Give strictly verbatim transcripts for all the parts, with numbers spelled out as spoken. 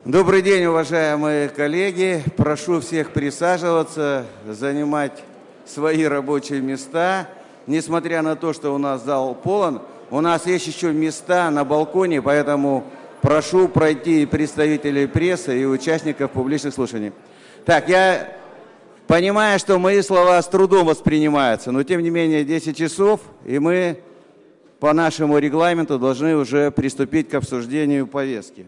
Добрый день, уважаемые коллеги. Прошу всех присаживаться, занимать свои рабочие места. Несмотря на то, что у нас зал полон, у нас есть еще места на балконе, поэтому прошу пройти представителей прессы и участников публичных слушаний. Так, я понимаю, что мои слова с трудом воспринимаются, но тем не менее десять часов, и мы по нашему регламенту должны уже приступить к обсуждению повестки.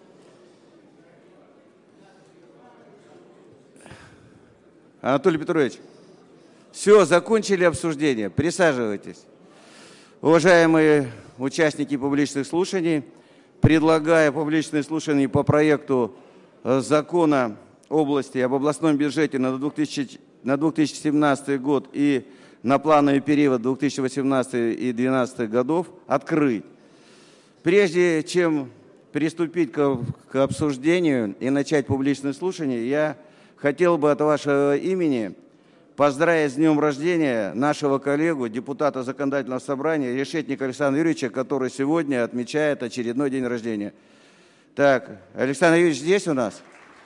Анатолий Петрович, все, закончили обсуждение, присаживайтесь. Уважаемые участники публичных слушаний, предлагаю публичные слушания по проекту закона области об областном бюджете на две тысячи семнадцатый год и на плановый период две тысячи восемнадцатый и две тысячи двенадцатый годов открыть. Прежде чем приступить к, к обсуждению и начать публичные слушания, я хотел бы от вашего имени поздравить с днем рождения нашего коллегу, депутата Законодательного собрания Решетника Александра Юрьевича, который сегодня отмечает очередной день рождения. Так, Александр Юрьевич здесь у нас?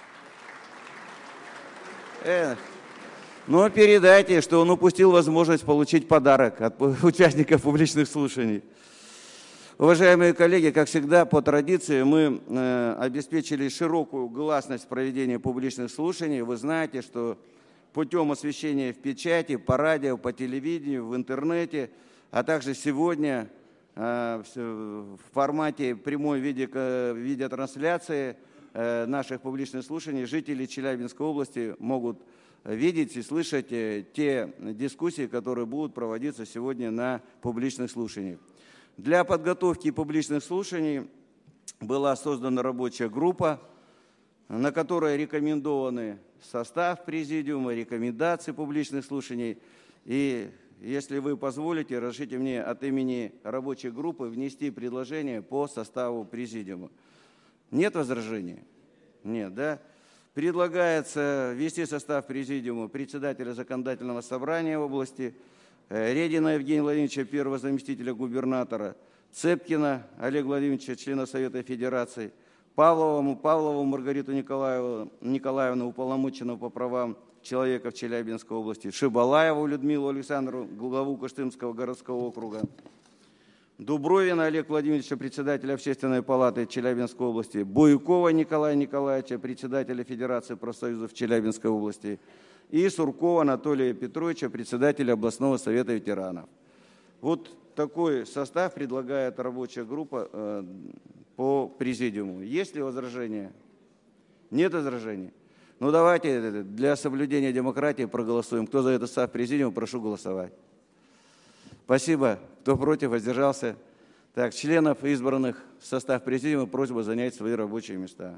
Э, ну, передайте, что он упустил возможность получить подарок от участников публичных слушаний. Уважаемые коллеги, как всегда, по традиции мы э, обеспечили широкую гласность проведения публичных слушаний. Вы знаете, что путем освещения в печати, по радио, по телевидению, в интернете, а также сегодня э, в формате прямой видео, видеотрансляции э, наших публичных слушаний жители Челябинской области могут видеть и слышать э, те дискуссии, которые будут проводиться сегодня на публичных слушаниях. Для подготовки публичных слушаний была создана рабочая группа, на которой рекомендованы состав президиума, рекомендации публичных слушаний. И если вы позволите, разрешите мне от имени рабочей группы внести предложение по составу президиума. Нет возражений? Нет, да? Предлагается ввести состав президиума председателя Законодательного собрания области, Редина Евгения Владимировича, первого заместителя губернатора, Цепкина Олега Владимировича, члена Совета Федерации, Павлову, Павлову Маргариту Николаевну, Николаевну, уполномоченного по правам человека в Челябинской области, Шибалаеву Людмилу Александру, главу Кыштымского городского округа, Дубровина Олега Владимировича, председателя Общественной палаты Челябинской области, Буйкова Николая Николаевича, председателя Федерации профсоюзов Челябинской области, и Суркова Анатолия Петровича, председателя областного совета ветеранов. Вот такой состав предлагает рабочая группа э, по президиуму. Есть ли возражения? Нет возражений? Ну давайте для соблюдения демократии проголосуем. Кто за этот состав президиума, прошу голосовать. Спасибо. Кто против, воздержался? Так, членов, избранных в состав президиума, просьба занять свои рабочие места.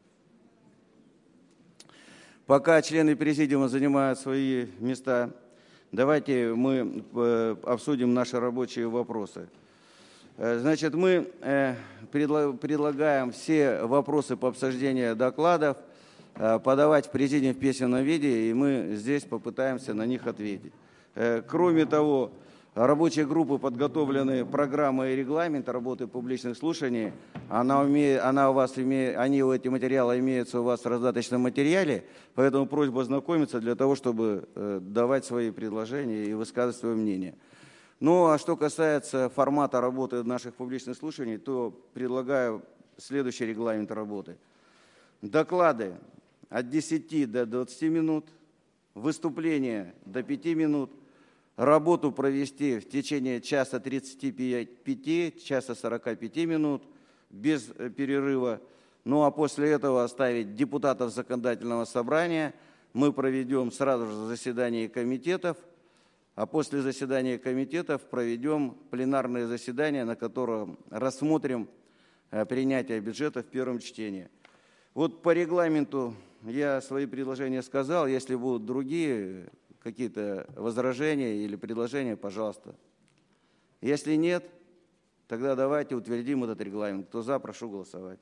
Пока члены президиума занимают свои места, давайте мы обсудим наши рабочие вопросы. Значит, мы предлагаем все вопросы по обсуждению докладов подавать в президиум в письменном виде, и мы здесь попытаемся на них ответить. Кроме того, рабочей группы подготовлены программы и регламент работы публичных слушаний. Она умеет, она у вас имеет, они, эти материалы имеются у вас в раздаточном материале, поэтому просьба ознакомиться для того, чтобы э, давать свои предложения и высказывать свое мнение. Ну, а что касается формата работы наших публичных слушаний, то предлагаю следующий регламент работы. Доклады от десяти до двадцати минут, выступления до пяти минут, работу провести в течение часа тридцати пяти, часа сорока пяти минут без перерыва. Ну а после этого оставить депутатов Законодательного собрания. Мы проведем сразу же заседание комитетов, а после заседания комитетов проведем пленарное заседание, на котором рассмотрим принятие бюджета в первом чтении. Вот по регламенту я свои предложения сказал. Если будут другие какие-то возражения или предложения, пожалуйста. Если нет, тогда давайте утвердим этот регламент. Кто за, прошу голосовать.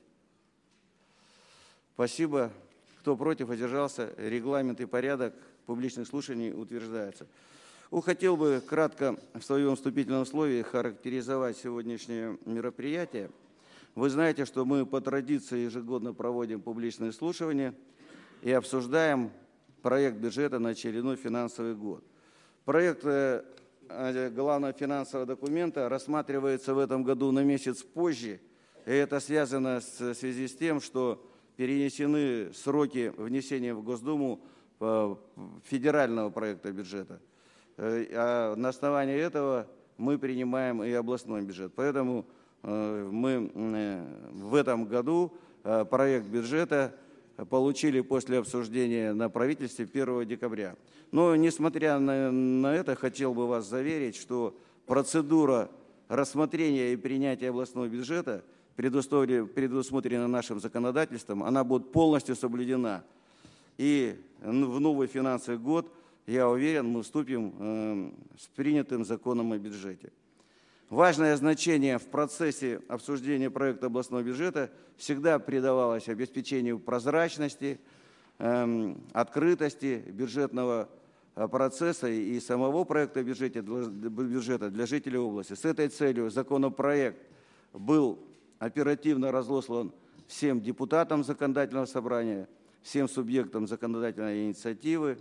Спасибо. Кто против, воздержался, регламент и порядок публичных слушаний утверждается. Хотел бы кратко в своем вступительном слове характеризовать сегодняшнее мероприятие. Вы знаете, что мы по традиции ежегодно проводим публичные слушания и обсуждаем проект бюджета на очередной финансовый год. Проект главного финансового документа рассматривается в этом году на месяц позже, и это связано в связи с тем, что перенесены сроки внесения в Госдуму федерального проекта бюджета. А на основании этого мы принимаем и областной бюджет. Поэтому мы в этом году проект бюджета получили после обсуждения на правительстве первого декабря. Но, несмотря на, на это, хотел бы вас заверить, что процедура рассмотрения и принятия областного бюджета, предусмотрена нашим законодательством, она будет полностью соблюдена. И в новый финансовый год, я уверен, мы вступим э, с принятым законом о бюджете. Важное значение в процессе обсуждения проекта областного бюджета всегда придавалось обеспечению прозрачности, э, открытости бюджетного процесса и самого проекта бюджета бюджета для жителей области. С этой целью законопроект был оперативно разослан всем депутатам законодательного собрания, всем субъектам законодательной инициативы,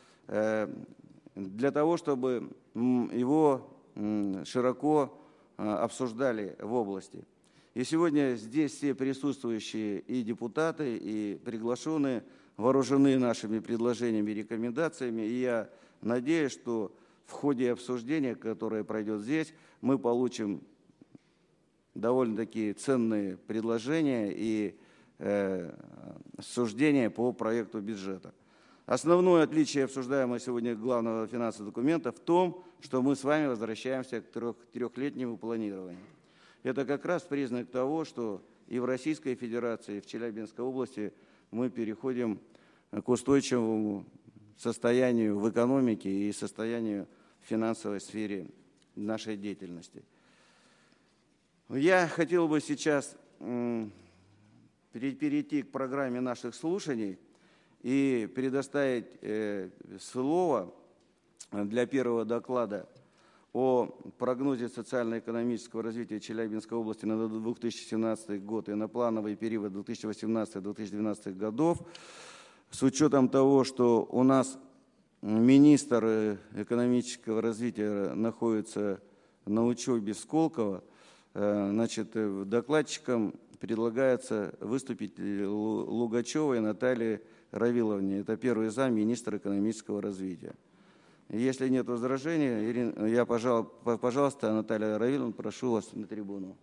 для того, чтобы его широко обсуждали в области. И сегодня здесь все присутствующие и депутаты, и приглашенные вооружены нашими предложениями и рекомендациями. И я надеюсь, что в ходе обсуждения, которое пройдет здесь, мы получим довольно-таки ценные предложения и э, суждения по проекту бюджета. Основное отличие обсуждаемого сегодня главного финансового документа в том, что мы с вами возвращаемся к трех, трехлетнему планированию. Это как раз признак того, что и в Российской Федерации, и в Челябинской области мы переходим к устойчивому состоянию в экономике и состоянию в финансовой сфере нашей деятельности. Я хотел бы сейчас перейти к программе наших слушаний и предоставить слово для первого доклада о прогнозе социально-экономического развития Челябинской области на две тысячи семнадцатый год и на плановый период две тысячи восемнадцатый — две тысячи двенадцатый годов, с учетом того, что у нас министр экономического развития находится на учебе в Сколково, значит, докладчикам предлагается выступить Лугачевой Наталье Равиловне. Это первый зам министра экономического развития. Если нет возражений, Ирина, я, пожалуйста, Наталья Равиловна, прошу вас на трибуну.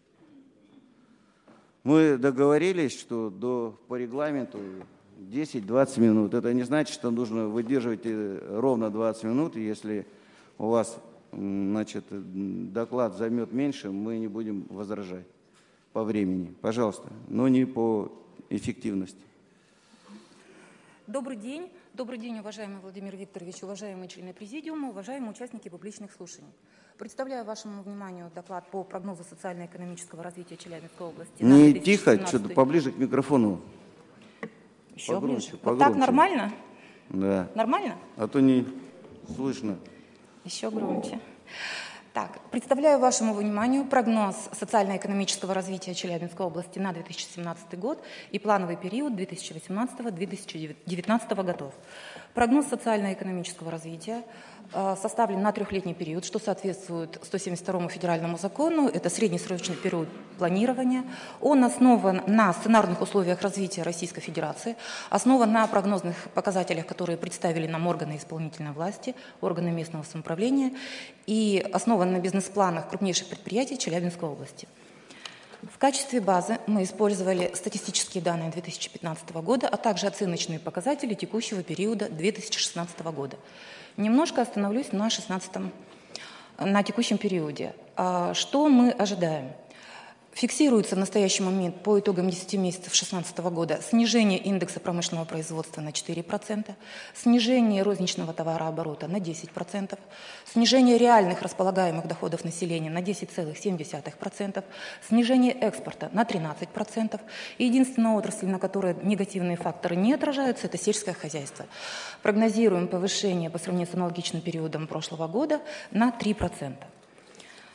Мы договорились, что до, по регламенту десять-двадцать минут. Это не значит, что нужно выдерживать ровно двадцать минут. Если у вас, значит, доклад займет меньше, мы не будем возражать по времени. Пожалуйста, но не по эффективности. Добрый день. Добрый день, уважаемый Владимир Викторович, уважаемые члены Президиума, уважаемые участники публичных слушаний. Представляю вашему вниманию доклад по прогнозу социально-экономического развития Челябинской области. Не тихо, что-то поближе к микрофону. Еще погромче, ближе. погромче. Вот так нормально? Да. Нормально? А то не слышно. Еще громче. Так, представляю вашему вниманию прогноз социально-экономического развития Челябинской области на две тысячи семнадцатый год и плановый период две тысячи восемнадцатого — две тысячи девятнадцатого годов. Прогноз социально-экономического развития э, составлен на трехлетний период, что соответствует сто семьдесят второму федеральному закону. Это среднесрочный период планирования. Он основан на сценарных условиях развития Российской Федерации, основан на прогнозных показателях, которые представили нам органы исполнительной власти, органы местного самоуправления, и основан на бизнес-планах крупнейших предприятий Челябинской области. В качестве базы мы использовали статистические данные две тысячи пятнадцатого года, а также оценочные показатели текущего периода две тысячи шестнадцатого года. Немножко остановлюсь на шестнадцатом, на текущем периоде. Что мы ожидаем? Фиксируется в настоящий момент по итогам десяти месяцев две тысячи шестнадцатого года снижение индекса промышленного производства на четыре процента, снижение розничного товарооборота на десять процентов, снижение реальных располагаемых доходов населения на десять целых семь десятых процента, снижение экспорта на тринадцать процентов. И единственная отрасль, на которой негативные факторы не отражаются, это сельское хозяйство. Прогнозируем повышение по сравнению с аналогичным периодом прошлого года на три процента.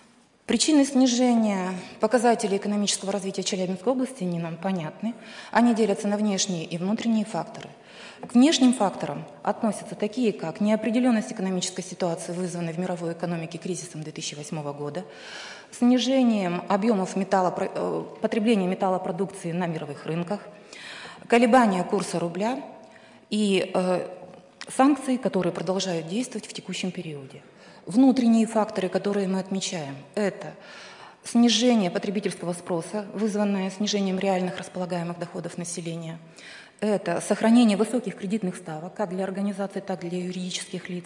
Причины снижения показателей экономического развития Челябинской области не нам понятны. Они делятся на внешние и внутренние факторы. К внешним факторам относятся такие, как неопределенность экономической ситуации, вызванной в мировой экономике кризисом две тысячи восьмого года, снижением объемов металло, потребления металлопродукции на мировых рынках, колебания курса рубля и э, санкции, которые продолжают действовать в текущем периоде. Внутренние факторы, которые мы отмечаем, это снижение потребительского спроса, вызванное снижением реальных располагаемых доходов населения, это сохранение высоких кредитных ставок как для организаций, так и для юридических лиц,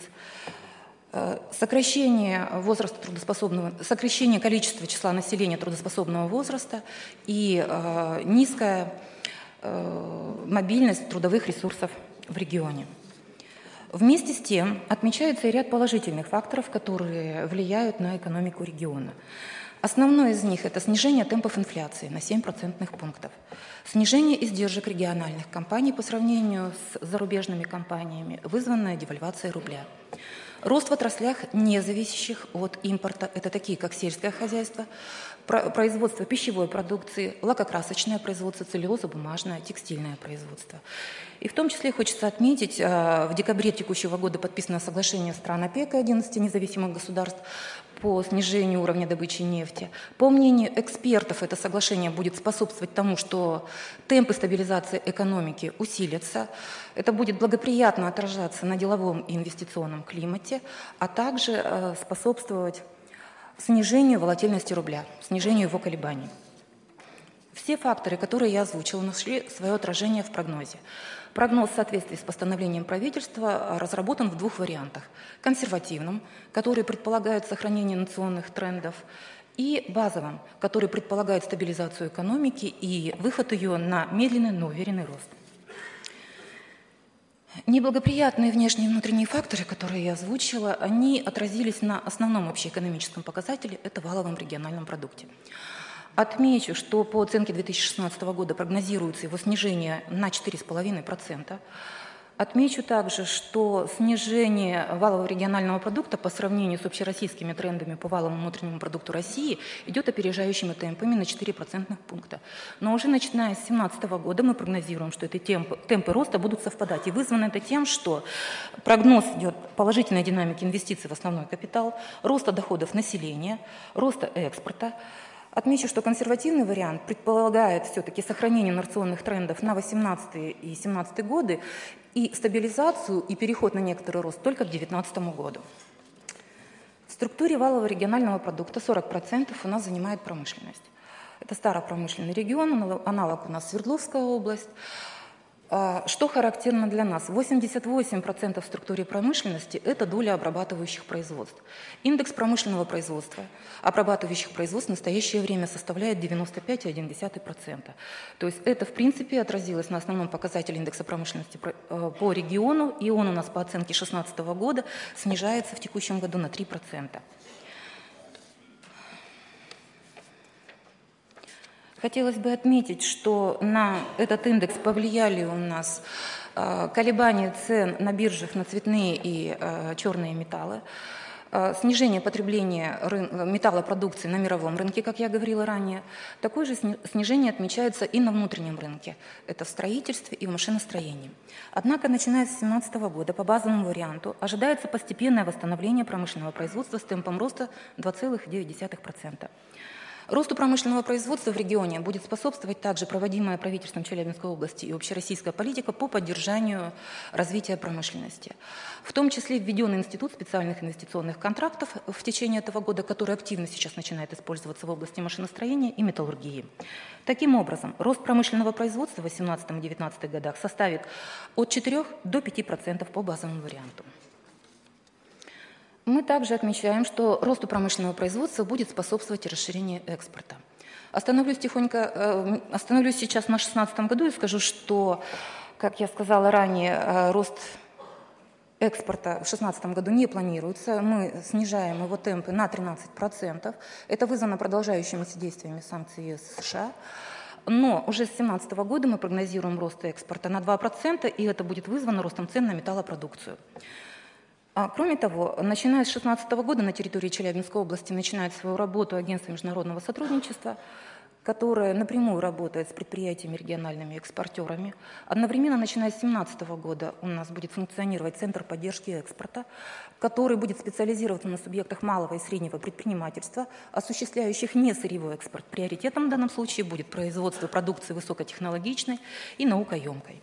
сокращение возраста трудоспособного, сокращение количества числа населения трудоспособного возраста и э, низкая э, мобильность трудовых ресурсов в регионе. Вместе с тем отмечается и ряд положительных факторов, которые влияют на экономику региона. Основной из них – это снижение темпов инфляции на семь процентных пунктов, снижение издержек региональных компаний по сравнению с зарубежными компаниями, вызванное девальвацией рубля. Рост в отраслях, не зависящих от импорта, это такие, как сельское хозяйство, производство пищевой продукции, лакокрасочное производство, целлюлозо-бумажное, текстильное производство. И в том числе хочется отметить, в декабре текущего года подписано соглашение стран ОПЕК и одиннадцати независимых государств по снижению уровня добычи нефти. По мнению экспертов, это соглашение будет способствовать тому, что темпы стабилизации экономики усилятся. Это будет благоприятно отражаться на деловом и инвестиционном климате, а также способствовать снижению волатильности рубля, снижению его колебаний. Все факторы, которые я озвучила, нашли свое отражение в прогнозе. Прогноз в соответствии с постановлением правительства разработан в двух вариантах. Консервативном, который предполагает сохранение национальных трендов, и базовом, который предполагает стабилизацию экономики и выход ее на медленный, но уверенный рост. Неблагоприятные внешние и внутренние факторы, которые я озвучила, они отразились на основном общеэкономическом показателе – это валовом региональном продукте. Отмечу, что по оценке две тысячи шестнадцатого года прогнозируется его снижение на четыре целых пять десятых процента. Отмечу также, что снижение валового регионального продукта по сравнению с общероссийскими трендами по валовому внутреннему продукту России идет опережающими темпами на четыре процентных пункта. Но уже начиная с две тысячи семнадцатого года мы прогнозируем, что эти темпы, темпы роста будут совпадать. И вызвано это тем, что прогноз идет положительной динамики инвестиций в основной капитал, роста доходов населения, роста экспорта. Отмечу, что консервативный вариант предполагает все-таки сохранение инерционных трендов на две тысячи восемнадцатый и две тысячи семнадцатый годы и стабилизацию и переход на некоторый рост только к две тысячи девятнадцатому году. В структуре валового регионального продукта сорок процентов у нас занимает промышленность. Это старопромышленный регион, аналог у нас Свердловская область. Что характерно для нас? восемьдесят восемь процентов в структуре промышленности – это доля обрабатывающих производств. Индекс промышленного производства, обрабатывающих производств в настоящее время составляет девяносто пять целых одна десятая процента. То есть это, в принципе, отразилось на основном показателе индекса промышленности по региону, и он у нас по оценке две тысячи шестнадцатого года снижается в текущем году на три процента. Хотелось бы отметить, что на этот индекс повлияли у нас э, колебания цен на биржах на цветные и э, черные металлы, э, снижение потребления рын- металлопродукции на мировом рынке, как я говорила ранее. Такое же сни- снижение отмечается и на внутреннем рынке. Это в строительстве и в машиностроении. Однако, начиная с две тысячи семнадцатого года по базовому варианту ожидается постепенное восстановление промышленного производства с темпом роста два целых девять десятых процента. Росту промышленного производства в регионе будет способствовать также проводимая правительством Челябинской области и общероссийская политика по поддержанию развития промышленности. В том числе введен институт специальных инвестиционных контрактов в течение этого года, который активно сейчас начинает использоваться в области машиностроения и металлургии. Таким образом, рост промышленного производства в две тысячи восемнадцатом — две тысячи девятнадцатом годах составит от четырёх до пяти процентов по базовому варианту. Мы также отмечаем, что росту промышленного производства будет способствовать и расширению экспорта. Остановлюсь тихонько, э, остановлюсь сейчас на две тысячи шестнадцатом году и скажу, что, как я сказала ранее, э, рост экспорта в две тысячи шестнадцатом году не планируется. Мы снижаем его темпы на тринадцать процентов. Это вызвано продолжающимися действиями санкций США. Но уже с две тысячи семнадцатого года мы прогнозируем рост экспорта на два процента, и это будет вызвано ростом цен на металлопродукцию. А, кроме того, начиная с две тысячи шестнадцатого года на территории Челябинской области начинает свою работу Агентство международного сотрудничества, которое напрямую работает с предприятиями, региональными экспортерами. Одновременно, начиная с две тысячи семнадцатого года, у нас будет функционировать Центр поддержки экспорта, который будет специализироваться на субъектах малого и среднего предпринимательства, осуществляющих несырьевой экспорт. Приоритетом в данном случае будет производство продукции высокотехнологичной и наукоемкой.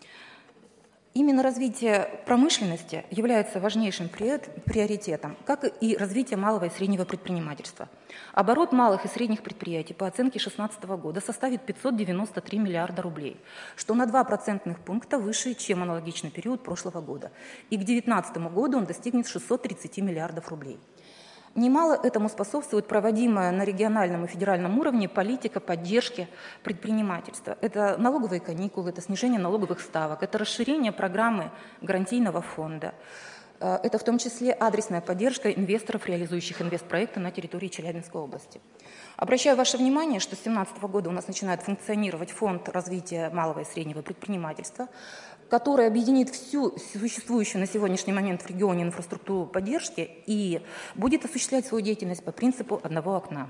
Именно развитие промышленности является важнейшим приоритетом, как и развитие малого и среднего предпринимательства. Оборот малых и средних предприятий по оценке две тысячи шестнадцатого года составит пятьсот девяносто три миллиарда рублей, что на два процентных пункта выше, чем аналогичный период прошлого года. И к две тысячи девятнадцатому году он достигнет шестисот тридцати миллиардов рублей. Немало этому способствует проводимая на региональном и федеральном уровне политика поддержки предпринимательства. Это налоговые каникулы, это снижение налоговых ставок, это расширение программы гарантийного фонда. Это в том числе адресная поддержка инвесторов, реализующих инвестпроекты на территории Челябинской области. Обращаю ваше внимание, что с две тысячи семнадцатого года у нас начинает функционировать фонд развития малого и среднего предпринимательства, который объединит всю существующую на сегодняшний момент в регионе инфраструктуру поддержки и будет осуществлять свою деятельность по принципу одного окна.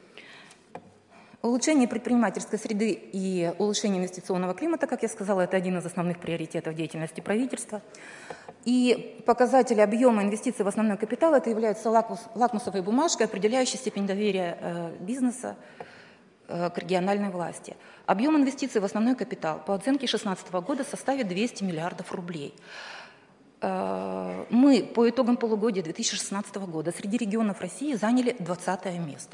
Улучшение предпринимательской среды и улучшение инвестиционного климата, как я сказала, это один из основных приоритетов деятельности правительства. И показатель объема инвестиций в основной капитал это является лакмус, лакмусовой бумажкой, определяющей степень доверия э, бизнеса э, к региональной власти. Объем инвестиций в основной капитал по оценке две тысячи шестнадцатого года составит двести миллиардов рублей. Э, мы по итогам полугодия две тысячи шестнадцатого года среди регионов России заняли двадцатое место.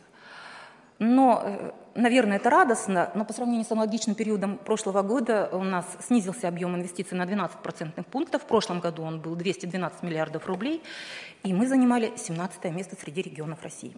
Но, наверное, это радостно, но по сравнению с аналогичным периодом прошлого года у нас снизился объем инвестиций на двенадцать процентных пунктов. В прошлом году он был двести двенадцать миллиардов рублей, и мы занимали семнадцатое место среди регионов России.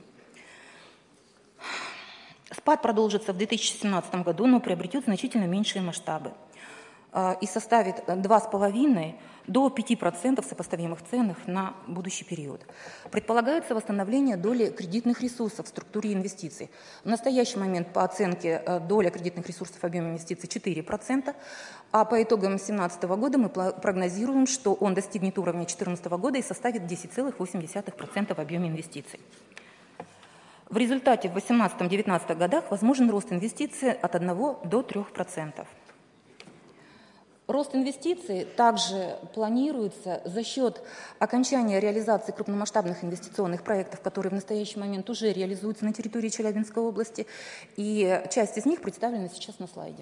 Спад продолжится в две тысячи семнадцатом году, но приобретет значительно меньшие масштабы и составит два с половиной до пяти процентов сопоставимых ценах на будущий период. Предполагается восстановление доли кредитных ресурсов в структуре инвестиций. В настоящий момент по оценке доля кредитных ресурсов в объеме инвестиций четыре процента, а по итогам две тысячи семнадцатого года мы прогнозируем, что он достигнет уровня две тысячи четырнадцатого года и составит десять целых восемь десятых процента в объеме инвестиций. В результате в две тысячи восемнадцатом — две тысячи девятнадцатом годах возможен рост инвестиций от одного до трёх процентов. Рост инвестиций также планируется за счет окончания реализации крупномасштабных инвестиционных проектов, которые в настоящий момент уже реализуются на территории Челябинской области, и часть из них представлена сейчас на слайде.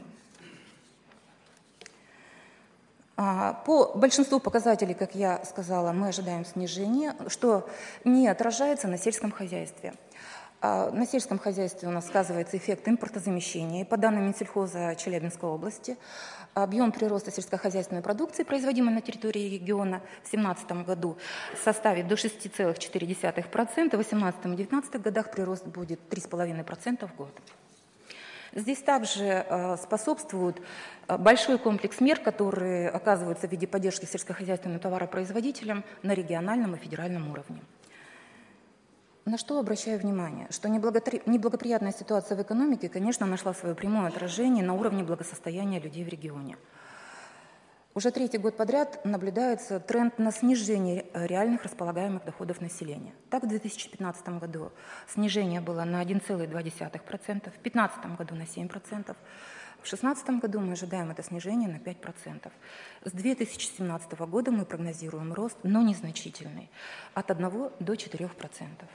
По большинству показателей, как я сказала, мы ожидаем снижения, что не отражается на сельском хозяйстве. На сельском хозяйстве у нас сказывается эффект импортозамещения. По данным Минсельхоза Челябинской области, объем прироста сельскохозяйственной продукции, производимой на территории региона в две тысячи семнадцатом году, составит до шести целых четырёх десятых процента, в две тысячи восемнадцатом — две тысячи девятнадцатом годах прирост будет три целых пять десятых процента в год. Здесь также способствует большой комплекс мер, которые оказываются в виде поддержки сельскохозяйственным товаропроизводителям на региональном и федеральном уровне. На что обращаю внимание? Что неблагоприятная ситуация в экономике, конечно, нашла свое прямое отражение на уровне благосостояния людей в регионе. Уже третий год подряд наблюдается тренд на снижение реальных располагаемых доходов населения. Так, в две тысячи пятнадцатом году снижение было на один целых две десятых процента, в две тысячи пятнадцатом году на семь процентов, в две тысячи шестнадцатом году мы ожидаем это снижение на пять процентов. С две тысячи семнадцатого года мы прогнозируем рост, но незначительный, от одного до четырёх процентов.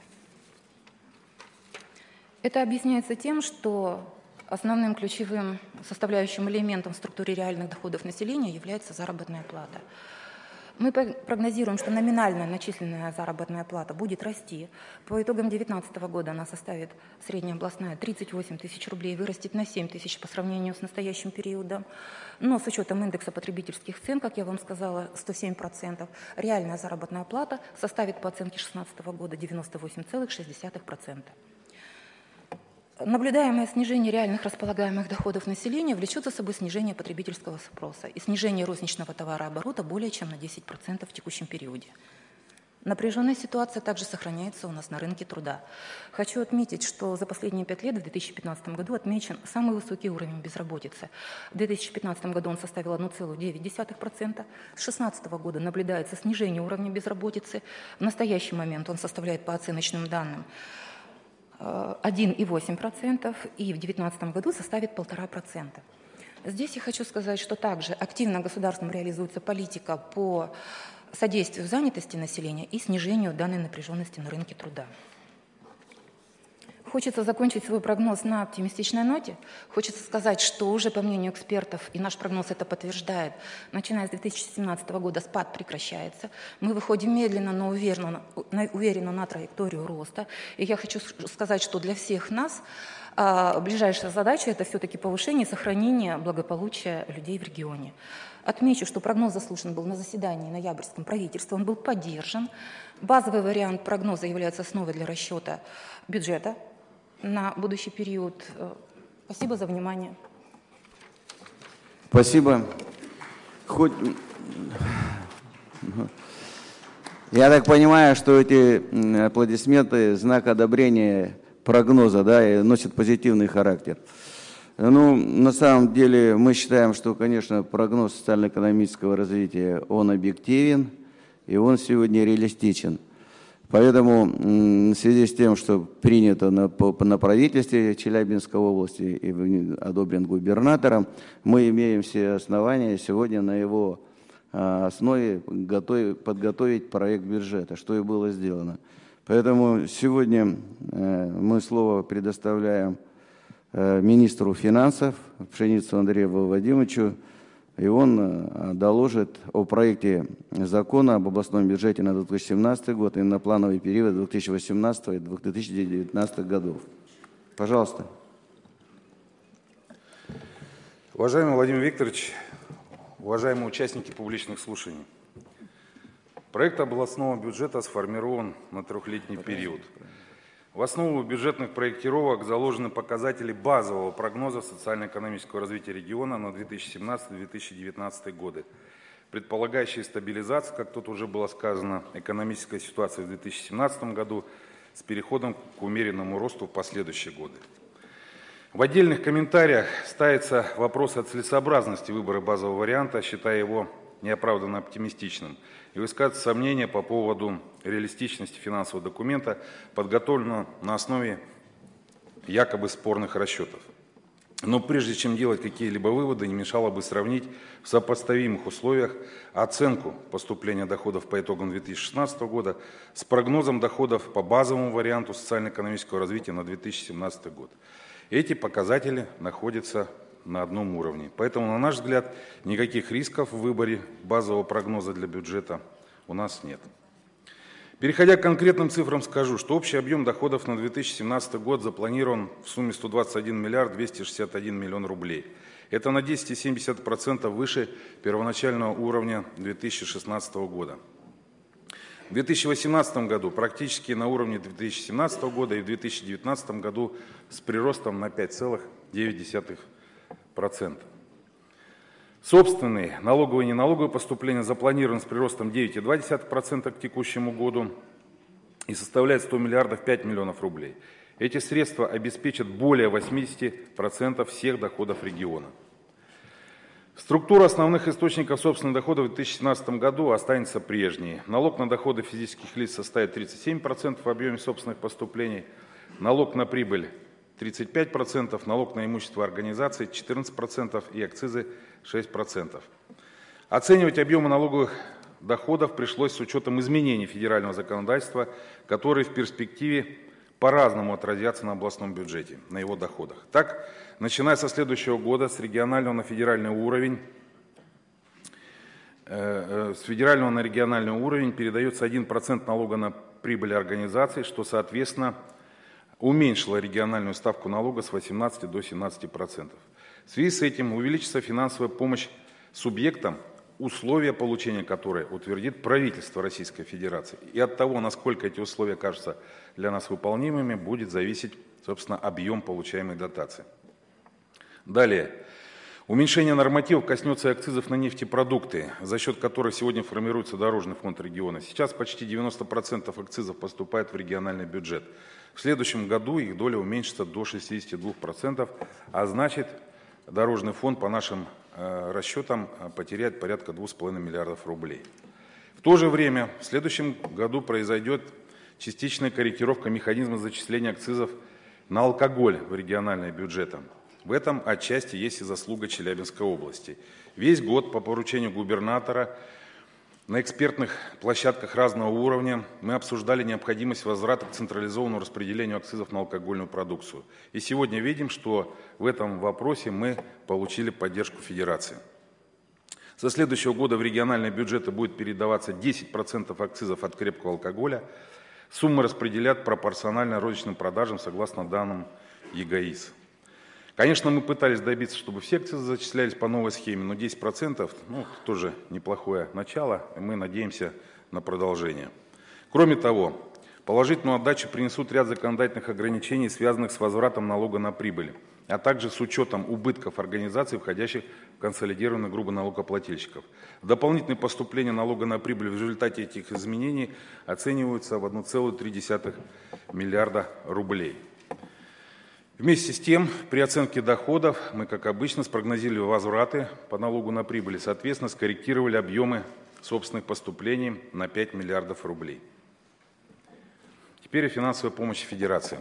Это объясняется тем, что основным ключевым составляющим элементом в структуре реальных доходов населения является заработная плата. Мы прогнозируем, что номинальная начисленная заработная плата будет расти. По итогам две тысячи девятнадцатого года она составит средняя областная тридцать восемь тысяч рублей, вырастет на семь тысяч по сравнению с настоящим периодом. Но с учетом индекса потребительских цен, как я вам сказала, сто семь процентов, реальная заработная плата составит по оценке две тысячи шестнадцатого года девяносто восемь целых шесть десятых процента. Наблюдаемое снижение реальных располагаемых доходов населения влечет за собой снижение потребительского спроса и снижение розничного товарооборота более чем на десять процентов в текущем периоде. Напряженная ситуация также сохраняется у нас на рынке труда. Хочу отметить, что за последние пять лет, в две тысячи пятнадцатом году, отмечен самый высокий уровень безработицы. В две тысячи пятнадцатом году он составил одна целая девять десятых процента. С две тысячи шестнадцатого года наблюдается снижение уровня безработицы. В настоящий момент он составляет по оценочным данным один целых восемь десятых процента и в две тысячи девятнадцатом году составит полтора процента. Здесь я хочу сказать, что также активно государством реализуется политика по содействию занятости населения и снижению данной напряженности на рынке труда. Хочется закончить свой прогноз на оптимистичной ноте. Хочется сказать, что уже по мнению экспертов, и наш прогноз это подтверждает, начиная с две тысячи семнадцатого года спад прекращается. Мы выходим медленно, но уверенно, уверенно на траекторию роста. И я хочу сказать, что для всех нас а, ближайшая задача – это все-таки повышение и сохранение благополучия людей в регионе. Отмечу, что прогноз заслушан был на заседании ноябрьском правительства, он был поддержан. Базовый вариант прогноза является основой для расчета бюджета на будущий период. Спасибо за внимание. Спасибо. Хоть... Я так понимаю, что эти аплодисменты – знак одобрения прогноза, да, и носят позитивный характер. Ну, на самом деле, мы считаем, что, конечно, прогноз социально-экономического развития, он объективен, и он сегодня реалистичен. Поэтому в связи с тем, что принято на, на правительстве Челябинской области и одобрен губернатором, мы имеем все основания сегодня на его основе готовить, подготовить проект бюджета, что и было сделано. Поэтому сегодня мы слово предоставляем министру финансов Пшеницу Андрею Владимировичу, и он доложит о проекте закона об областном бюджете на две тысячи семнадцатый год и на плановый период две тысячи восемнадцатого и две тысячи девятнадцатого годов. Пожалуйста. Уважаемый Владимир Викторович, уважаемые участники публичных слушаний, проект областного бюджета сформирован на трехлетний период. В основу бюджетных проектировок заложены показатели базового прогноза социально-экономического развития региона на две тысячи семнадцатый — две тысячи девятнадцатый годы, предполагающие стабилизацию, как тут уже было сказано, экономической ситуации в две тысячи семнадцатом году с переходом к умеренному росту в последующие годы. В отдельных комментариях ставится вопрос о целесообразности выбора базового варианта, считая его неоправданно оптимистичным, и высказываются сомнения по поводу реалистичности финансового документа, подготовленного на основе якобы спорных расчетов. Но прежде чем делать какие-либо выводы, не мешало бы сравнить в сопоставимых условиях оценку поступления доходов по итогам две тысячи шестнадцатого года с прогнозом доходов по базовому варианту социально-экономического развития на две тысячи семнадцатый год. Эти показатели находятся на одном уровне. Поэтому, на наш взгляд, никаких рисков в выборе базового прогноза для бюджета у нас нет. Переходя к конкретным цифрам, скажу, что общий объем доходов на две тысячи семнадцатый год запланирован в сумме сто двадцать один миллиард двести шестьдесят один миллион рублей. Это на десять целых семь десятых процента выше первоначального уровня две тысячи шестнадцатого года. В две тысячи восемнадцатом году практически на уровне две тысячи семнадцатого года и в две тысячи девятнадцатом году с приростом на пять целых девять десятых процента. Собственные налоговые и неналоговые поступления запланированы с приростом девять целых две десятых процента к текущему году и составляют сто миллиардов пять миллионов рублей. Эти средства обеспечат более восьмидесяти процентов всех доходов региона. Структура основных источников собственных доходов в две тысячи семнадцатом году останется прежней. Налог на доходы физических лиц составит тридцать семь процентов в объеме собственных поступлений, налог на прибыль тридцать пять процентов, налог на имущество организаций четырнадцать процентов и акцизы шесть процентов. Оценивать объемы налоговых доходов пришлось с учетом изменений федерального законодательства, которые в перспективе по-разному отразятся на областном бюджете, на его доходах. Так, начиная со следующего года с регионального на федеральный уровень, э, э, с федерального на региональный уровень передается один процент налога на прибыль организаций, что, соответственно, уменьшило региональную ставку налога с восемнадцати до семнадцати процентов. В связи с этим увеличится финансовая помощь субъектам, условия получения которой утвердит правительство Российской Федерации. И от того, насколько эти условия кажутся для нас выполнимыми, будет зависеть, собственно, объем получаемой дотации. Далее. Уменьшение нормативов коснется и акцизов на нефтепродукты, за счет которых сегодня формируется дорожный фонд региона. Сейчас почти девяносто процентов акцизов поступает в региональный бюджет. В следующем году их доля уменьшится до шестидесяти двух процентов, а значит, дорожный фонд по нашим э, расчетам потеряет порядка двух с половиной миллиардов рублей. В то же время в следующем году произойдет частичная корректировка механизма зачисления акцизов на алкоголь в региональные бюджеты. В этом отчасти есть и заслуга Челябинской области. Весь год по поручению губернатора на экспертных площадках разного уровня мы обсуждали необходимость возврата к централизованному распределению акцизов на алкогольную продукцию. И сегодня видим, что в этом вопросе мы получили поддержку Федерации. Со следующего года в региональные бюджеты будет передаваться десять процентов акцизов от крепкого алкоголя. Суммы распределят пропорционально розничным продажам согласно данным ЕГАИС. Конечно, мы пытались добиться, чтобы все акцизы зачислялись по новой схеме, но десять процентов, ну, тоже неплохое начало, и мы надеемся на продолжение. Кроме того, положительную отдачу принесут ряд законодательных ограничений, связанных с возвратом налога на прибыль, а также с учетом убытков организаций, входящих в консолидированную группу налогоплательщиков. Дополнительные поступления налога на прибыль в результате этих изменений оцениваются в одна целая три десятых миллиарда рублей. Вместе с тем, при оценке доходов мы, как обычно, спрогнозировали возвраты по налогу на прибыль и, соответственно, скорректировали объемы собственных поступлений на пять миллиардов рублей. Теперь о финансовой помощи Федерации.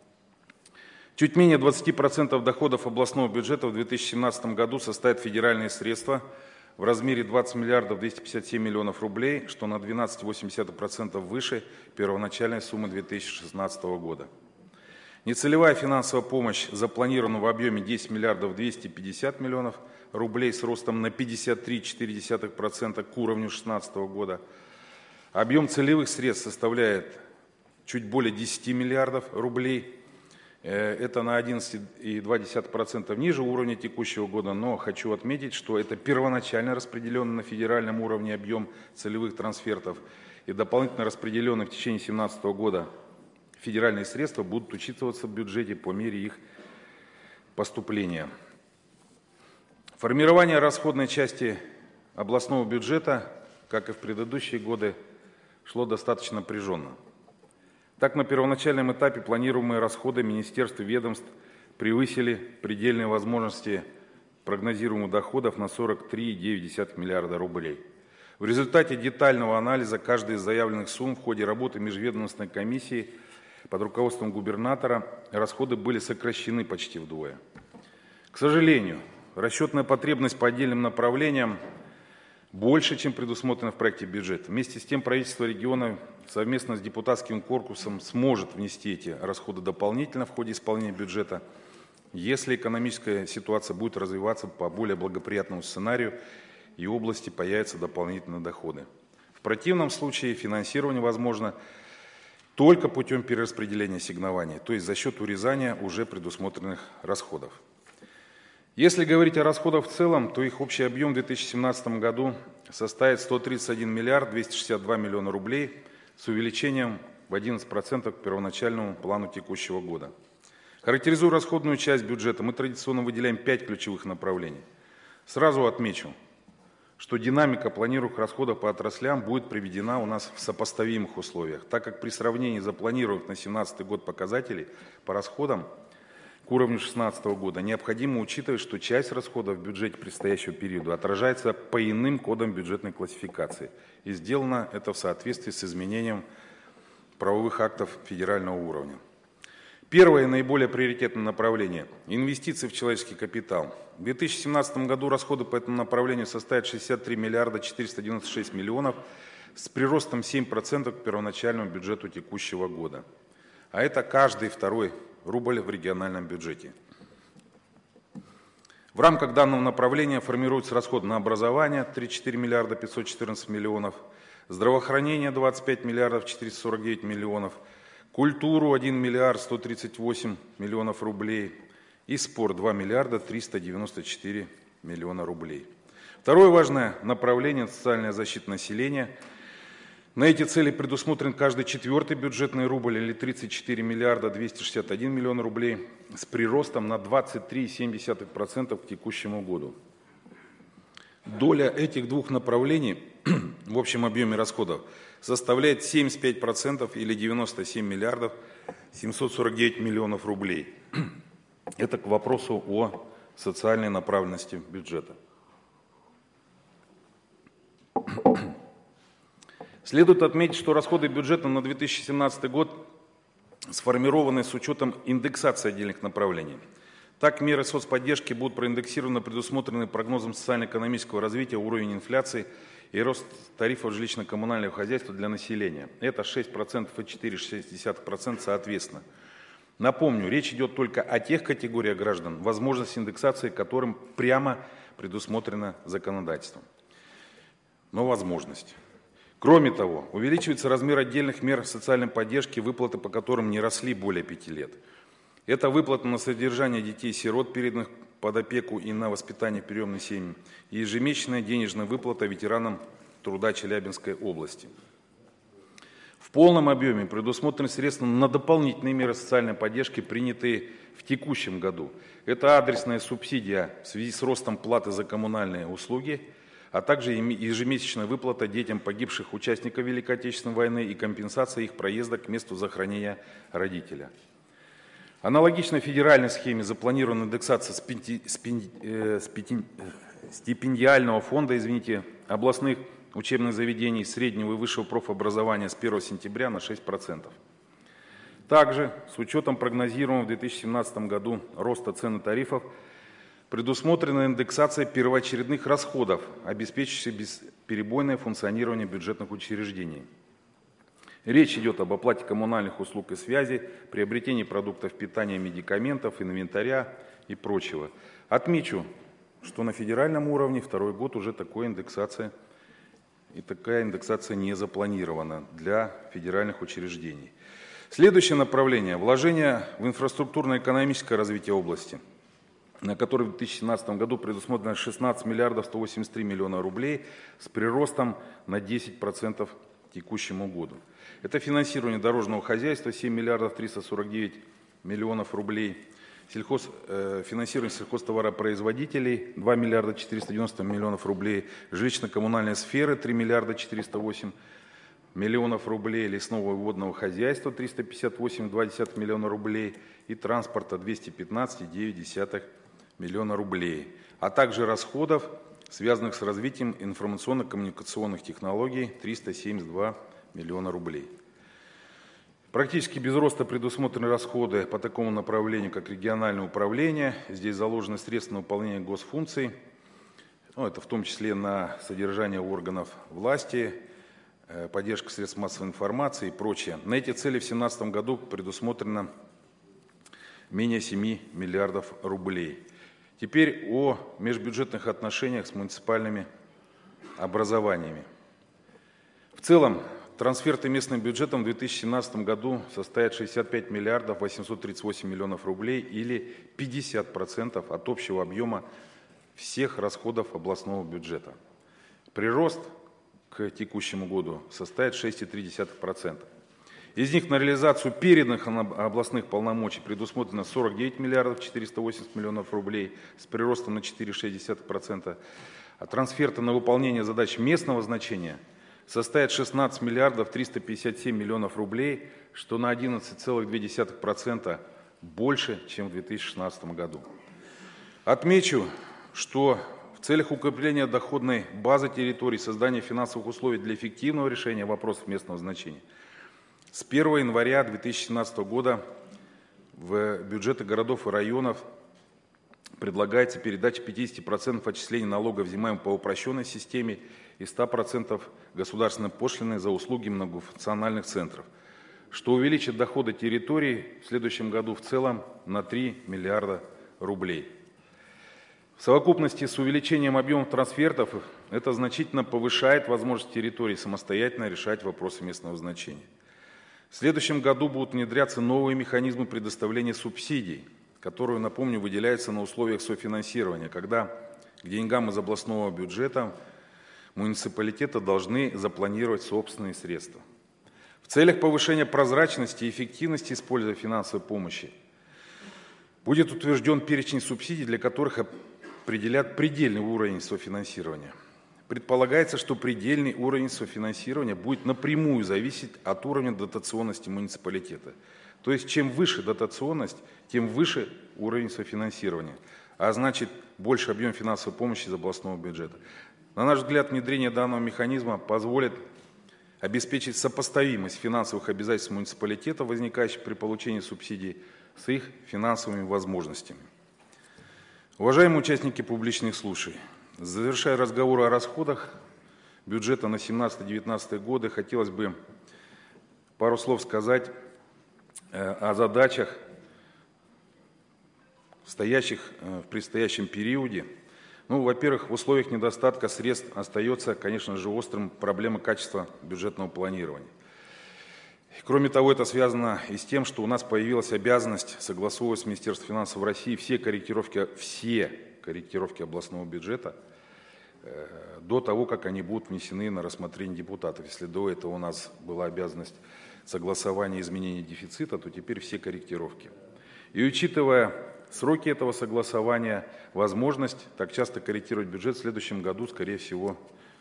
Чуть менее двадцати процентов доходов областного бюджета в две тысячи семнадцатом году составят федеральные средства в размере двадцать миллиардов двести пятьдесят семь миллионов рублей, что на двенадцать целых восемь десятых процента выше первоначальной суммы две тысячи шестнадцатого года. Нецелевая финансовая помощь запланирована в объеме десять миллиардов двести пятьдесят миллионов рублей с ростом на пятьдесят три целых четыре десятых процента к уровню две тысячи шестнадцатого года. Объем целевых средств составляет чуть более десяти миллиардов рублей. Это на одиннадцать целых два десятых процента ниже уровня текущего года, но хочу отметить, что это первоначально распределенный на федеральном уровне объем целевых трансфертов и дополнительно распределенный в течение две тысячи семнадцатого года федеральные средства будут учитываться в бюджете по мере их поступления. Формирование расходной части областного бюджета, как и в предыдущие годы, шло достаточно напряженно. Так, на первоначальном этапе планируемые расходы министерств и ведомств превысили предельные возможности прогнозируемых доходов на сорок три целых девять десятых миллиарда рублей. В результате детального анализа каждой из заявленных сумм в ходе работы межведомственной комиссии под руководством губернатора расходы были сокращены почти вдвое. К сожалению, расчетная потребность по отдельным направлениям больше, чем предусмотрено в проекте бюджета. Вместе с тем правительство региона совместно с депутатским корпусом сможет внести эти расходы дополнительно в ходе исполнения бюджета, если экономическая ситуация будет развиваться по более благоприятному сценарию и в области появятся дополнительные доходы. В противном случае финансирование возможно только путем перераспределения ассигнований, то есть за счет урезания уже предусмотренных расходов. Если говорить о расходах в целом, то их общий объем в две тысячи семнадцатом году составит сто тридцать один миллиард двести шестьдесят два миллиона рублей с увеличением в одиннадцать процентов к первоначальному плану текущего года. Характеризуя расходную часть бюджета, мы традиционно выделяем пять ключевых направлений. Сразу отмечу, что динамика планируемых расходов по отраслям будет приведена у нас в сопоставимых условиях, так как при сравнении запланированных на две тысячи семнадцатый год показателей по расходам к уровню две тысячи шестнадцатого года необходимо учитывать, что часть расходов в бюджете предстоящего периода отражается по иным кодам бюджетной классификации. И сделано это в соответствии с изменением правовых актов федерального уровня. Первое и наиболее приоритетное направление – инвестиции в человеческий капитал. В две тысячи семнадцатом году расходы по этому направлению составят шестьдесят три миллиарда четыреста девяносто шесть миллионов с приростом семь процентов к первоначальному бюджету текущего года. А это каждый второй рубль в региональном бюджете. В рамках данного направления формируются расходы на образование – тридцать четыре миллиарда пятьсот четырнадцать миллионов, здравоохранение – двадцать пять миллиардов четыреста сорок девять миллионов, культуру – один миллиард сто тридцать восемь миллионов рублей и спорт – два миллиарда триста девяносто четыре миллиона рублей. Второе важное направление – социальная защита населения. На эти цели предусмотрен каждый четвертый бюджетный рубль или тридцать четыре миллиарда двести шестьдесят один миллион рублей с приростом на двадцать три целых семь десятых процента к текущему году. Доля этих двух направлений в общем объеме расходов составляет семьдесят пять процентов или девяносто семь миллиардов семьсот сорок девять миллионов рублей. Это к вопросу о социальной направленности бюджета. Следует отметить, что расходы бюджета на две тысячи семнадцатый год сформированы с учетом индексации отдельных направлений. Так, меры соцподдержки будут проиндексированы, предусмотрены прогнозом социально-экономического развития, уровень инфляции и рост тарифов жилищно-коммунального хозяйства для населения. Это шесть процентов и четыре целых шесть десятых процента соответственно. Напомню, речь идет только о тех категориях граждан, возможность индексации которым прямо предусмотрена законодательством. Но возможность. Кроме того, увеличивается размер отдельных мер социальной поддержки, выплаты по которым не росли более пяти лет. Это выплата на содержание детей-сирот, переданных под опеку и на воспитание в приемной семьи, и ежемесячная денежная выплата ветеранам труда Челябинской области. В полном объеме предусмотрены средства на дополнительные меры социальной поддержки, принятые в текущем году. Это адресная субсидия в связи с ростом платы за коммунальные услуги, а также ежемесячная выплата детям погибших участников Великой Отечественной войны и компенсация их проезда к месту захоронения родителя. Аналогично федеральной схеме запланирована индексация стипендиального фонда, извините, областных учебных заведений среднего и высшего профобразования с первого сентября на шесть процентов. Также, с учетом прогнозируемого в две тысячи семнадцатом году роста цен и тарифов, предусмотрена индексация первоочередных расходов, обеспечивающих бесперебойное функционирование бюджетных учреждений. Речь идет об оплате коммунальных услуг и связи, приобретении продуктов питания, медикаментов, инвентаря и прочего. Отмечу, что на федеральном уровне второй год уже такой индексация и такая индексация не запланирована для федеральных учреждений. Следующее направление – вложение в инфраструктурно-экономическое развитие области, на который в две тысячи семнадцатом году предусмотрено шестнадцать миллиардов сто восемьдесят три миллиона рублей с приростом на десять процентов к текущему году. Это финансирование дорожного хозяйства семь миллиардов триста сорок девять миллионов рублей, сельхоз, э, финансирование сельхозтоваропроизводителей два миллиарда четыреста девяносто миллионов рублей, жилищно-коммунальной сферы три миллиарда четыреста восемь миллионов рублей, лесного и водного хозяйства триста пятьдесят восемь целых два десятых миллиона рублей и транспорта двести пятнадцать целых девять десятых миллиона рублей, а также расходов, связанных с развитием информационно-коммуникационных технологий триста семьдесят два миллиона рублей. Практически без роста предусмотрены расходы по такому направлению, как региональное управление. Здесь заложены средства на выполнение госфункций, ну, это в том числе на содержание органов власти, поддержка средств массовой информации и прочее. На эти цели в две тысячи семнадцатом году предусмотрено менее семи миллиардов рублей. Теперь о межбюджетных отношениях с муниципальными образованиями. В целом, трансферты местным бюджетам в две тысячи семнадцатом году составят шестьдесят пять миллиардов восемьсот тридцать восемь миллионов рублей или пятьдесят процентов от общего объема всех расходов областного бюджета. Прирост к текущему году составит шесть целых три десятых процента. Из них на реализацию переданных областных полномочий предусмотрено сорок девять миллиардов четыреста восемьдесят миллионов рублей с приростом на четыре целых шесть десятых процента, а трансферты на выполнение задач местного значения составят шестнадцать миллиардов триста пятьдесят семь миллионов рублей, что на одиннадцать целых две десятых процента больше, чем в две тысячи шестнадцатом году. Отмечу, что в целях укрепления доходной базы территорий, создания финансовых условий для эффективного решения вопросов местного значения, с первого января две тысячи семнадцатого года в бюджеты городов и районов предлагается передача пятидесяти процентов отчислений налога, взимаемых по упрощенной системе, и ста процентов государственной пошлины за услуги многофункциональных центров, что увеличит доходы территорий в следующем году в целом на три миллиарда рублей. В совокупности с увеличением объемов трансфертов это значительно повышает возможность территорий самостоятельно решать вопросы местного значения. В следующем году будут внедряться новые механизмы предоставления субсидий, которые, напомню, выделяются на условиях софинансирования, когда к деньгам из областного бюджета муниципалитеты должны запланировать собственные средства. В целях повышения прозрачности и эффективности использования финансовой помощи будет утвержден перечень субсидий, для которых определят предельный уровень софинансирования. Предполагается, что предельный уровень софинансирования будет напрямую зависеть от уровня дотационности муниципалитета. То есть, чем выше дотационность, тем выше уровень софинансирования, а значит, больше объем финансовой помощи из областного бюджета. На наш взгляд, внедрение данного механизма позволит обеспечить сопоставимость финансовых обязательств муниципалитета, возникающих при получении субсидий, с их финансовыми возможностями. Уважаемые участники публичных слушаний, завершая разговор о расходах бюджета на семнадцатый-девятнадцатый годы, хотелось бы пару слов сказать о задачах, стоящих в предстоящем периоде. Ну, во-первых, в условиях недостатка средств остается, конечно же, острым проблема качества бюджетного планирования. Кроме того, это связано и с тем, что у нас появилась обязанность согласовывать с Министерством финансов России все корректировки, все корректировки областного бюджета э, до того, как они будут внесены на рассмотрение депутатов. Если до этого у нас была обязанность согласования изменения дефицита, то теперь все корректировки. И учитывая сроки этого согласования, возможность так часто корректировать бюджет в следующем году, скорее всего,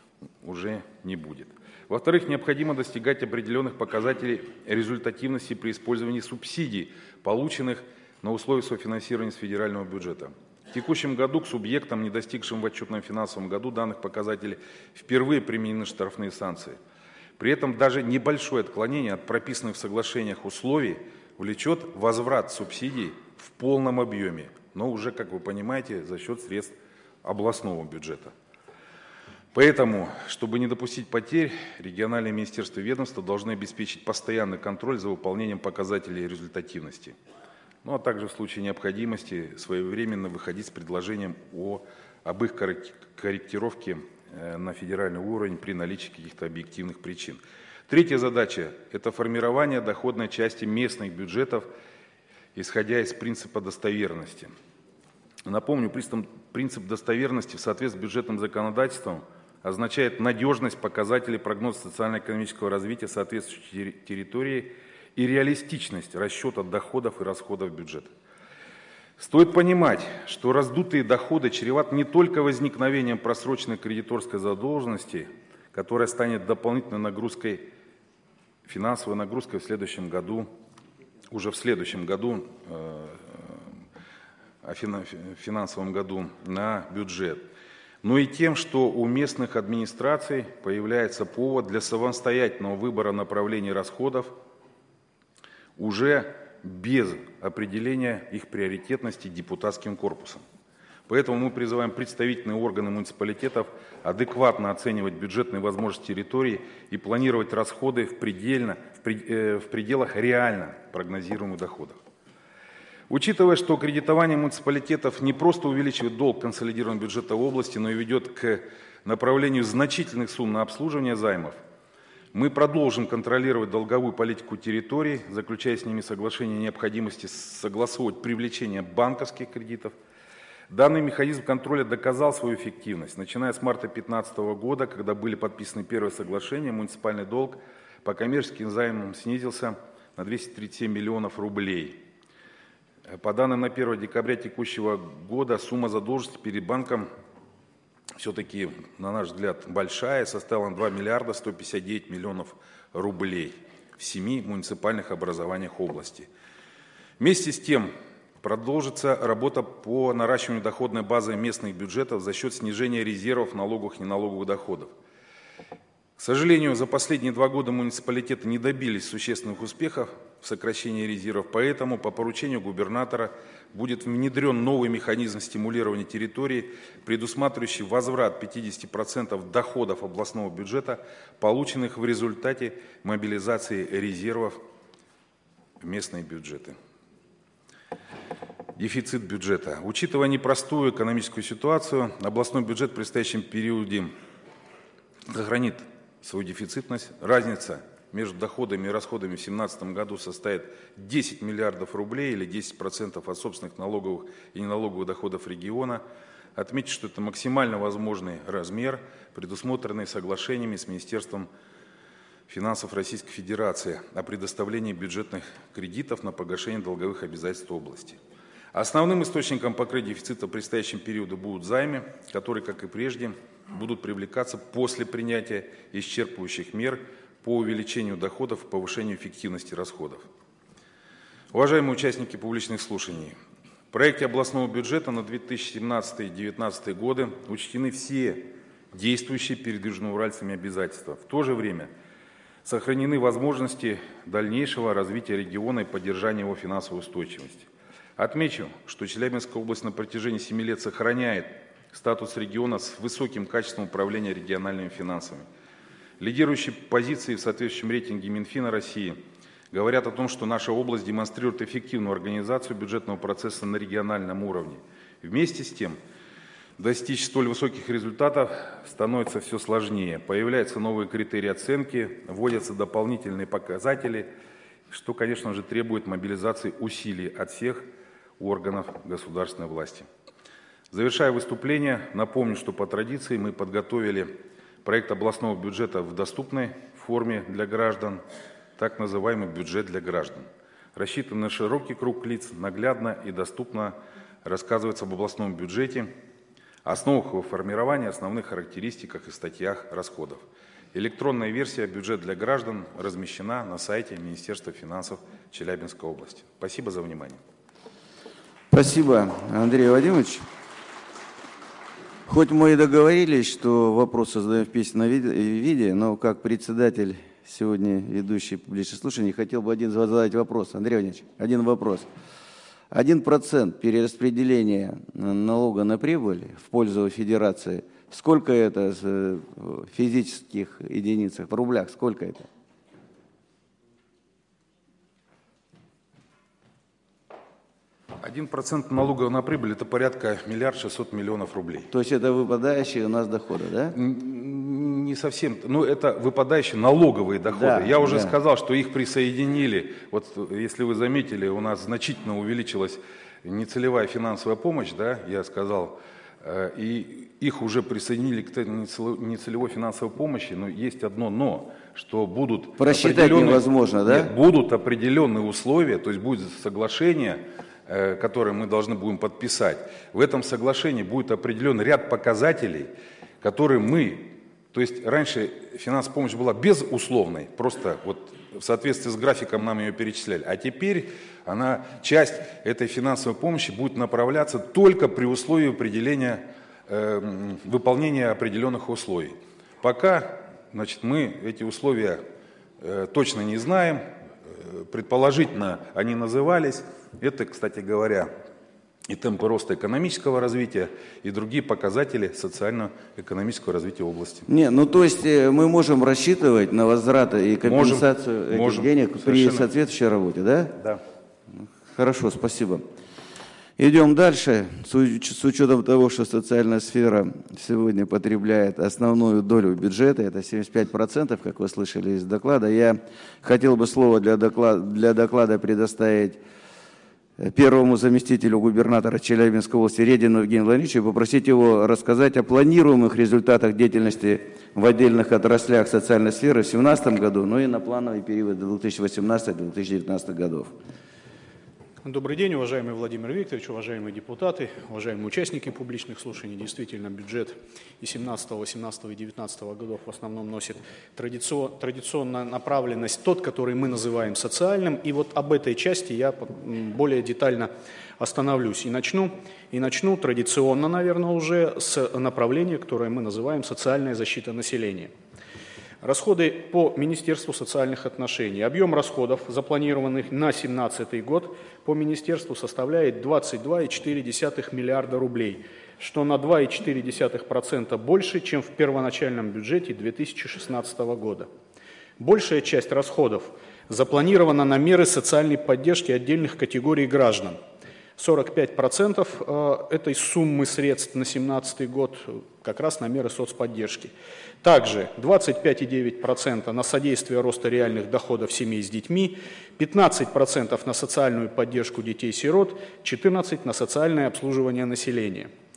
уже не будет. Во-вторых, необходимо достигать определенных показателей результативности при использовании субсидий, полученных на условиях софинансирования с федерального бюджета. В текущем году к субъектам, не достигшим в отчетном финансовом году данных показателей, впервые применены штрафные санкции. При этом даже небольшое отклонение от прописанных в соглашениях условий влечет возврат субсидий в полном объеме, но уже, как вы понимаете, за счет средств областного бюджета. Поэтому, чтобы не допустить потерь, региональные министерства и ведомства должны обеспечить постоянный контроль за выполнением показателей результативности. Ну а также в случае необходимости своевременно выходить с предложением о, об их корректировке на федеральный уровень при наличии каких-то объективных причин. Третья задача – это формирование доходной части местных бюджетов, исходя из принципа достоверности. Напомню, принцип достоверности в соответствии с бюджетным законодательством означает надежность показателей прогноза социально-экономического развития соответствующей территории и реалистичность расчета доходов и расходов бюджета. Стоит понимать, что раздутые доходы чреваты не только возникновением просроченной кредиторской задолженности, которая станет дополнительной нагрузкой, финансовой нагрузкой в следующем году, уже в следующем году, э, в финансовом году на бюджет, но и тем, что у местных администраций появляется повод для самостоятельного выбора направлений расходов уже без определения их приоритетности депутатским корпусом. Поэтому мы призываем представительные органы муниципалитетов адекватно оценивать бюджетные возможности территории и планировать расходы в, предельно, в, пред, э, в пределах реально прогнозируемых доходов. Учитывая, что кредитование муниципалитетов не просто увеличивает долг консолидированного бюджета области, но и ведет к направлению значительных сумм на обслуживание займов, мы продолжим контролировать долговую политику территорий, заключая с ними соглашение о необходимости согласовывать привлечение банковских кредитов. Данный механизм контроля доказал свою эффективность. Начиная с марта две тысячи пятнадцатого года, когда были подписаны первые соглашения, муниципальный долг по коммерческим займам снизился на двести тридцать семь миллионов рублей. По данным на первое декабря текущего года, сумма задолженности перед банком все-таки, на наш взгляд, большая, составила два миллиарда сто пятьдесят девять миллионов рублей в семи муниципальных образованиях области. Вместе с тем продолжится работа по наращиванию доходной базы местных бюджетов за счет снижения резервов налоговых и неналоговых доходов. К сожалению, за последние два года муниципалитеты не добились существенных успехов в сокращении резервов, поэтому по поручению губернатора будет внедрен новый механизм стимулирования территории, предусматривающий возврат пятьдесят процентов доходов областного бюджета, полученных в результате мобилизации резервов в местные бюджеты. Дефицит бюджета. Учитывая непростую экономическую ситуацию, областной бюджет в предстоящем периоде сохранит свою дефицитность. Разница между доходами и расходами в две тысячи семнадцатом году составит десять миллиардов рублей или десять процентов от собственных налоговых и неналоговых доходов региона. отметить, что это максимально возможный размер, предусмотренный соглашениями с Министерством финансов Российской Федерации о предоставлении бюджетных кредитов на погашение долговых обязательств области. Основным источником покрытия дефицита в предстоящем периоде будут займы, которые, как и прежде, будут привлекаться после принятия исчерпывающих мер по увеличению доходов и повышению эффективности расходов. Уважаемые участники публичных слушаний, в проекте областного бюджета на две тысячи семнадцатый — две тысячи девятнадцатый годы учтены все действующие перед южноуральцами обязательства. В то же время сохранены возможности дальнейшего развития региона и поддержания его финансовой устойчивости. Отмечу, что Челябинская область на протяжении семи лет сохраняет статус региона с высоким качеством управления региональными финансами. Лидирующие позиции в соответствующем рейтинге Минфина России говорят о том, что наша область демонстрирует эффективную организацию бюджетного процесса на региональном уровне. Вместе с тем, достичь столь высоких результатов становится все сложнее. Появляются новые критерии оценки, вводятся дополнительные показатели, что, конечно же, требует мобилизации усилий от всех органов государственной власти. Завершая выступление, напомню, что по традиции мы подготовили проект областного бюджета в доступной форме для граждан, так называемый бюджет для граждан. Рассчитан на широкий круг лиц, наглядно и доступно рассказывается об областном бюджете, основах его формирования, основных характеристиках и статьях расходов. Электронная версия «Бюджет для граждан» размещена на сайте Министерства финансов Челябинской области. Спасибо за внимание. Спасибо, Андрей Вадимович. Хоть мы и договорились, что вопрос задаем в письменном виде, но как председатель сегодня ведущий публичных слушаний хотел бы один задать вопрос. Андрей Владимирович, один вопрос. Один процент перераспределения налога на прибыль в пользу федерации, сколько это в физических единицах, в рублях, сколько это? Один процент налога на прибыль – это порядка миллиард шестьсот миллионов рублей. То есть это выпадающие у нас доходы, да? Не совсем. Ну, это выпадающие налоговые доходы. Да, Я уже да. сказал, что их присоединили. Вот если вы заметили, у нас значительно увеличилась нецелевая финансовая помощь, да, я сказал, и их уже присоединили к нецелевой финансовой помощи, но есть одно «но», что будут просчитать невозможно, да? Нет, будут определенные условия, то есть будет соглашение, которое мы должны будем подписать. В этом соглашении будет определен ряд показателей, которые мы, то есть раньше финансовая помощь была безусловной, просто вот в соответствии с графиком нам ее перечисляли, а теперь она, часть этой финансовой помощи будет направляться только при условии определения, э, выполнения определенных условий. Пока, значит, мы эти условия э, точно не знаем, э, предположительно они назывались. Это, кстати говоря, и темпы роста экономического развития, и другие показатели социально-экономического развития области. Не, ну то есть мы можем рассчитывать на возврат и компенсацию можем, этих можем, денег при совершенно. соответствующей работе, да? Да. Хорошо, спасибо. Идем дальше. С учетом того, что социальная сфера сегодня потребляет основную долю бюджета, это семьдесят пять процентов, как вы слышали из доклада, я хотел бы слово для доклада, для доклада предоставить первому заместителю губернатора Челябинской области Редину Евгению Владимировичу и попросить его рассказать о планируемых результатах деятельности в отдельных отраслях социальной сферы в две тысячи семнадцатом году, ну и на плановый период две тысячи восемнадцатый — две тысячи девятнадцатый годов. Добрый день, уважаемый Владимир Викторович, уважаемые депутаты, уважаемые участники публичных слушаний. Действительно, бюджет и семнадцатого, восемнадцатого и девятнадцатого годов в основном носит традиционную направленность, тот, который мы называем социальным. И вот об этой части я более детально остановлюсь. И начну, и начну традиционно, наверное, уже с направления, которое мы называем социальная защита населения. Расходы по Министерству социальных отношений. Объем расходов, запланированных на две тысячи семнадцатый год, по Министерству составляет двадцать два и четыре десятых миллиарда рублей, что на два и четыре десятых процента больше, чем в первоначальном бюджете две тысячи шестнадцатого года. Большая часть расходов запланирована на меры социальной поддержки отдельных категорий граждан. сорок пять процентов этой суммы средств на две тысячи семнадцатый год как раз на меры соцподдержки. Также двадцать пять и девять десятых процента на содействие роста реальных доходов семей с детьми, пятнадцать процентов на социальную поддержку детей-сирот, четырнадцать процентов на социальное обслуживание населения.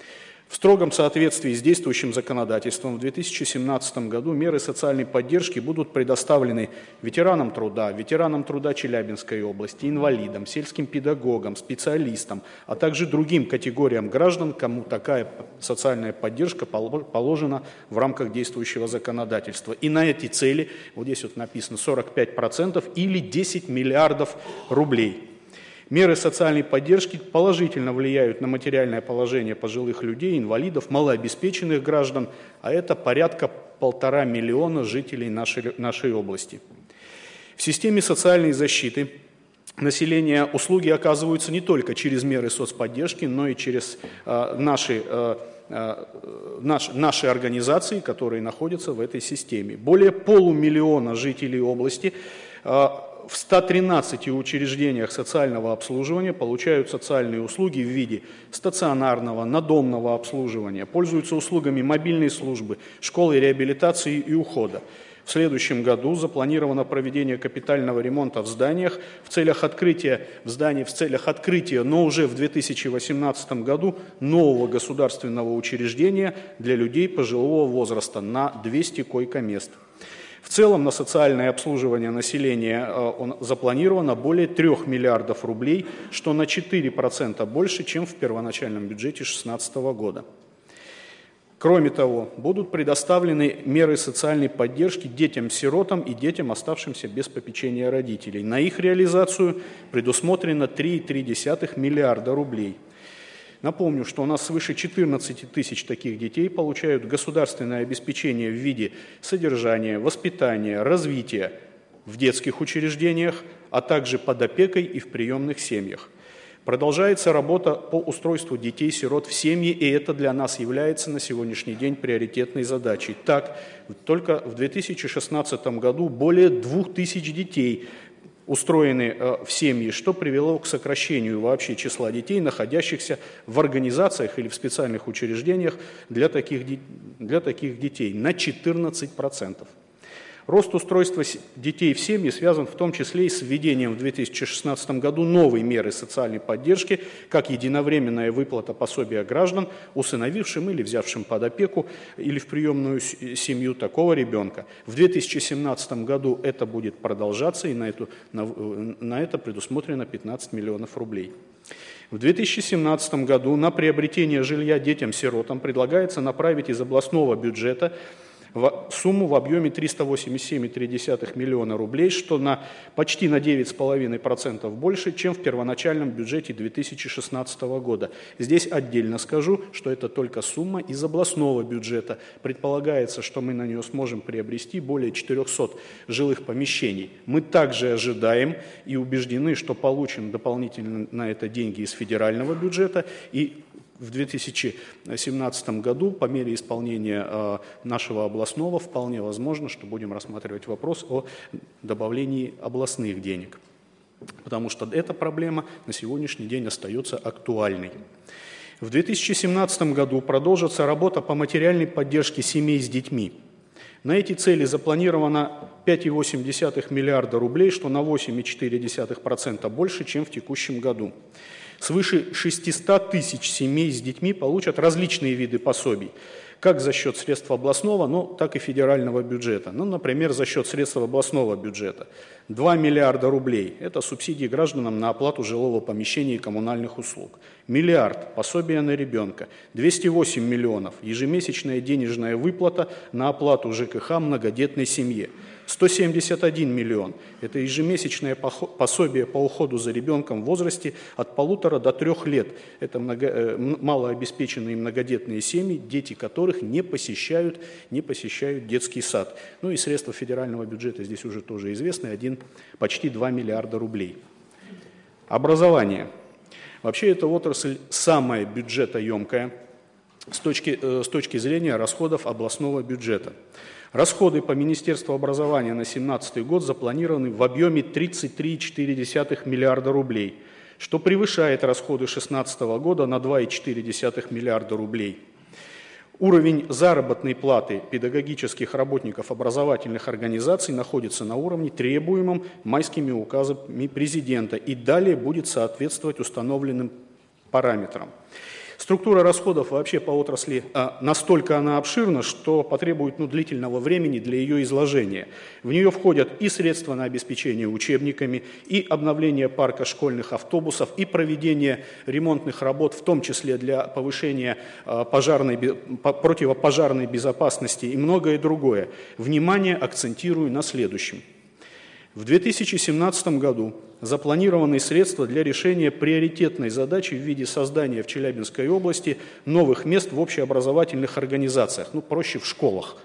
В строгом соответствии с действующим законодательством в две тысячи семнадцатом году меры социальной поддержки будут предоставлены ветеранам труда, ветеранам труда Челябинской области, инвалидам, сельским педагогам, специалистам, а также другим категориям граждан, кому такая социальная поддержка положена в рамках действующего законодательства. И на эти цели, вот здесь вот написано сорок пять процентов или десять миллиардов рублей. Меры социальной поддержки положительно влияют на материальное положение пожилых людей, инвалидов, малообеспеченных граждан, а это порядка полтора миллиона жителей нашей, нашей области. В системе социальной защиты населения услуги оказываются не только через меры соцподдержки, но и через э, наши, э, э, наш, наши организации, которые находятся в этой системе. Более полумиллиона жителей области э, в ста тринадцати учреждениях социального обслуживания получают социальные услуги в виде стационарного, надомного обслуживания, пользуются услугами мобильной службы, школы реабилитации и ухода. В следующем году запланировано проведение капитального ремонта в зданиях в целях открытия, в здании в целях открытия, но уже в две тысячи восемнадцатом году нового государственного учреждения для людей пожилого возраста на двести койко-мест. В целом на социальное обслуживание населения запланировано более трёх миллиардов рублей, что на четыре процента больше, чем в первоначальном бюджете две тысячи шестнадцатого года. Кроме того, будут предоставлены меры социальной поддержки детям-сиротам и детям, оставшимся без попечения родителей. На их реализацию предусмотрено три целых три десятых миллиарда рублей. Напомню, что у нас свыше четырнадцати тысяч таких детей получают государственное обеспечение в виде содержания, воспитания, развития в детских учреждениях, а также под опекой и в приемных семьях. Продолжается работа по устройству детей-сирот в семьи, и это для нас является на сегодняшний день приоритетной задачей. Так, только в две тысячи шестнадцатом году более двух тысяч детей устроены в семьи, что привело к сокращению вообще числа детей, находящихся в организациях или в специальных учреждениях для таких, для таких детей на четырнадцать процентов. Рост устройства детей в семьи связан в том числе и с введением в две тысячи шестнадцатом году новой меры социальной поддержки, как единовременная выплата пособия граждан, усыновившим или взявшим под опеку или в приемную семью такого ребенка. В две тысячи семнадцатом году это будет продолжаться, и на, эту, на, на это предусмотрено пятнадцать миллионов рублей. В две тысячи семнадцатом году на приобретение жилья детям-сиротам предлагается направить из областного бюджета сумму в объеме триста восемьдесят семь целых три десятых миллиона рублей, что на почти на девять целых пять десятых процента больше, чем в первоначальном бюджете две тысячи шестнадцатого года. Здесь отдельно скажу, что это только сумма из областного бюджета. Предполагается, что мы на нее сможем приобрести более четырёхсот жилых помещений. Мы также ожидаем и убеждены, что получим дополнительно на это деньги из федерального бюджета, и в две тысячи семнадцатом году по мере исполнения э, нашего областного вполне возможно, что будем рассматривать вопрос о добавлении областных денег, потому что эта проблема на сегодняшний день остается актуальной. В две тысячи семнадцатом году продолжится работа по материальной поддержке семей с детьми. На эти цели запланировано пять целых восемь десятых миллиарда рублей, что на восемь целых четыре десятых процента больше, чем в текущем году. Свыше шестисот тысяч семей с детьми получат различные виды пособий, как за счет средств областного, но так и федерального бюджета. Ну, например, за счет средств областного бюджета. два миллиарда рублей – это субсидии гражданам на оплату жилого помещения и коммунальных услуг. Миллиард – пособие на ребенка. двести восемь миллионов – ежемесячная денежная выплата на оплату ЖКХ многодетной семье. сто семьдесят один миллион – это ежемесячное пособие по уходу за ребенком в возрасте от полутора до трех лет. Это много, малообеспеченные многодетные семьи, дети которых не посещают, не посещают детский сад. Ну и средства федерального бюджета здесь уже тоже известны, один, почти два миллиарда рублей. Образование. Вообще эта отрасль самая бюджетоемкая с точки, с точки зрения расходов областного бюджета. Расходы по Министерству образования на две тысячи семнадцатый год запланированы в объеме тридцать три целых четыре десятых миллиарда рублей, что превышает расходы две тысячи шестнадцатого года на два целых четыре десятых миллиарда рублей. Уровень заработной платы педагогических работников образовательных организаций находится на уровне, требуемом майскими указами президента, и далее будет соответствовать установленным параметрам. Структура расходов вообще по отрасли а, настолько она обширна, что потребует ну, длительного времени для ее изложения. В нее входят и средства на обеспечение учебниками, и обновление парка школьных автобусов, и проведение ремонтных работ, в том числе для повышения а, пожарной, противопожарной безопасности и многое другое. Внимание акцентирую на следующем. В две тысячи семнадцатом году запланированы средства для решения приоритетной задачи в виде создания в Челябинской области новых мест в общеобразовательных организациях, ну, проще в школах.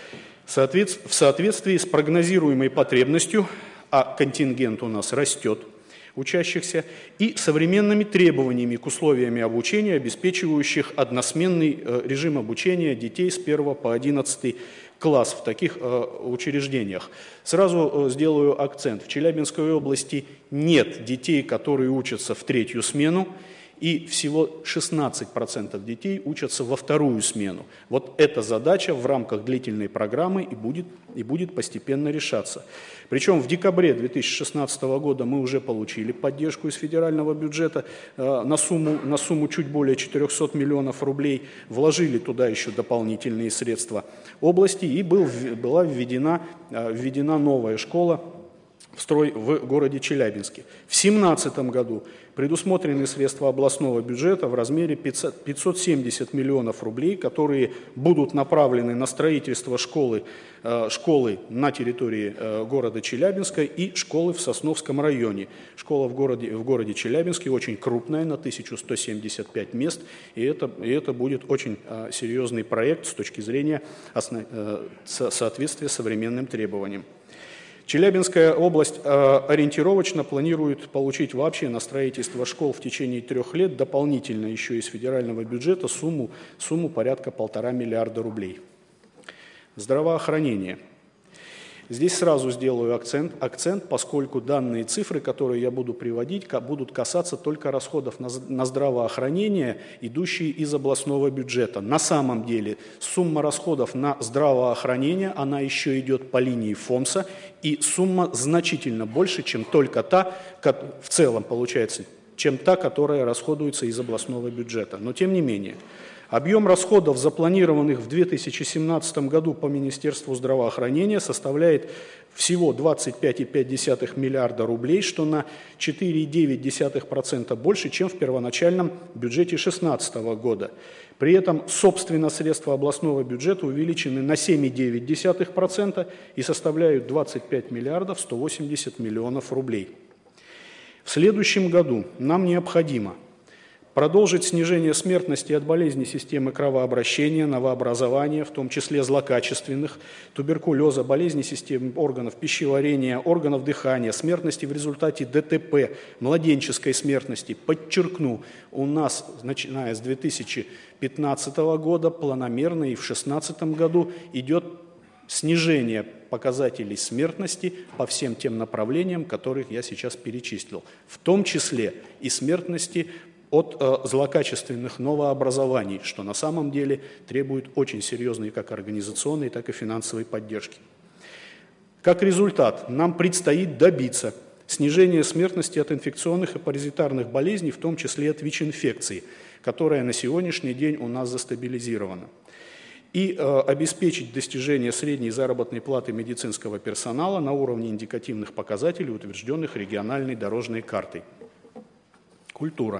В соответствии с прогнозируемой потребностью, а контингент у нас растет, учащихся, и современными требованиями к условиям обучения, обеспечивающих односменный режим обучения детей с первого по одиннадцатый класс в таких э, учреждениях. Сразу э, сделаю акцент. В Челябинской области нет детей, которые учатся в третью смену, и всего шестнадцать процентов детей учатся во вторую смену. Вот эта задача в рамках длительной программы и будет, и будет постепенно решаться. Причем в декабре две тысячи шестнадцатого года мы уже получили поддержку из федерального бюджета э, на, сумму, на сумму чуть более четырехсот миллионов рублей, вложили туда еще дополнительные средства области, и был, была введена, э, введена новая школа в строй в городе Челябинске. В две тысячи семнадцатом году предусмотрены средства областного бюджета в размере пятьсот семьдесят миллионов рублей, которые будут направлены на строительство школы, школы на территории города Челябинска и школы в Сосновском районе. Школа в городе, в городе Челябинске очень крупная, на тысячу сто семьдесят пять мест, и это, и это будет очень серьезный проект с точки зрения основ, соответствия современным требованиям. Челябинская область э, ориентировочно планирует получить вообще на строительство школ в течение трех лет дополнительно еще из федерального бюджета сумму, сумму порядка полтора миллиарда рублей. Здравоохранение. Здесь сразу сделаю акцент, акцент, поскольку данные цифры, которые я буду приводить, будут касаться только расходов на, на здравоохранение, идущие из областного бюджета. На самом деле сумма расходов на здравоохранение, она еще идет по линии ФОМСа, и сумма значительно больше, чем только та, в целом получается, чем та, которая расходуется из областного бюджета. Но тем не менее. Объем расходов, запланированных в две тысячи семнадцатом году по Министерству здравоохранения, составляет всего двадцать пять целых пять десятых миллиарда рублей, что на четыре целых девять десятых процента больше, чем в первоначальном бюджете две тысячи шестнадцатого года. При этом, собственно, средства областного бюджета увеличены на семь целых девять десятых процента и составляют двадцать пять миллиардов сто восемьдесят миллионов рублей. В следующем году нам необходимо продолжить снижение смертности от болезней системы кровообращения, новообразования, в том числе злокачественных, туберкулеза, болезней системы органов пищеварения, органов дыхания, смертности в результате ДТП, младенческой смертности. Подчеркну, у нас, начиная с две тысячи пятнадцатого года, планомерно и в две тысячи шестнадцатом году идет снижение показателей смертности по всем тем направлениям, которых я сейчас перечислил, в том числе и смертности от э, злокачественных новообразований, что на самом деле требует очень серьезной как организационной, так и финансовой поддержки. Как результат, нам предстоит добиться снижения смертности от инфекционных и паразитарных болезней, в том числе от ВИЧ-инфекции, которая на сегодняшний день у нас застабилизирована. И э, обеспечить достижение средней заработной платы медицинского персонала на уровне индикативных показателей, утвержденных региональной дорожной картой. Культура.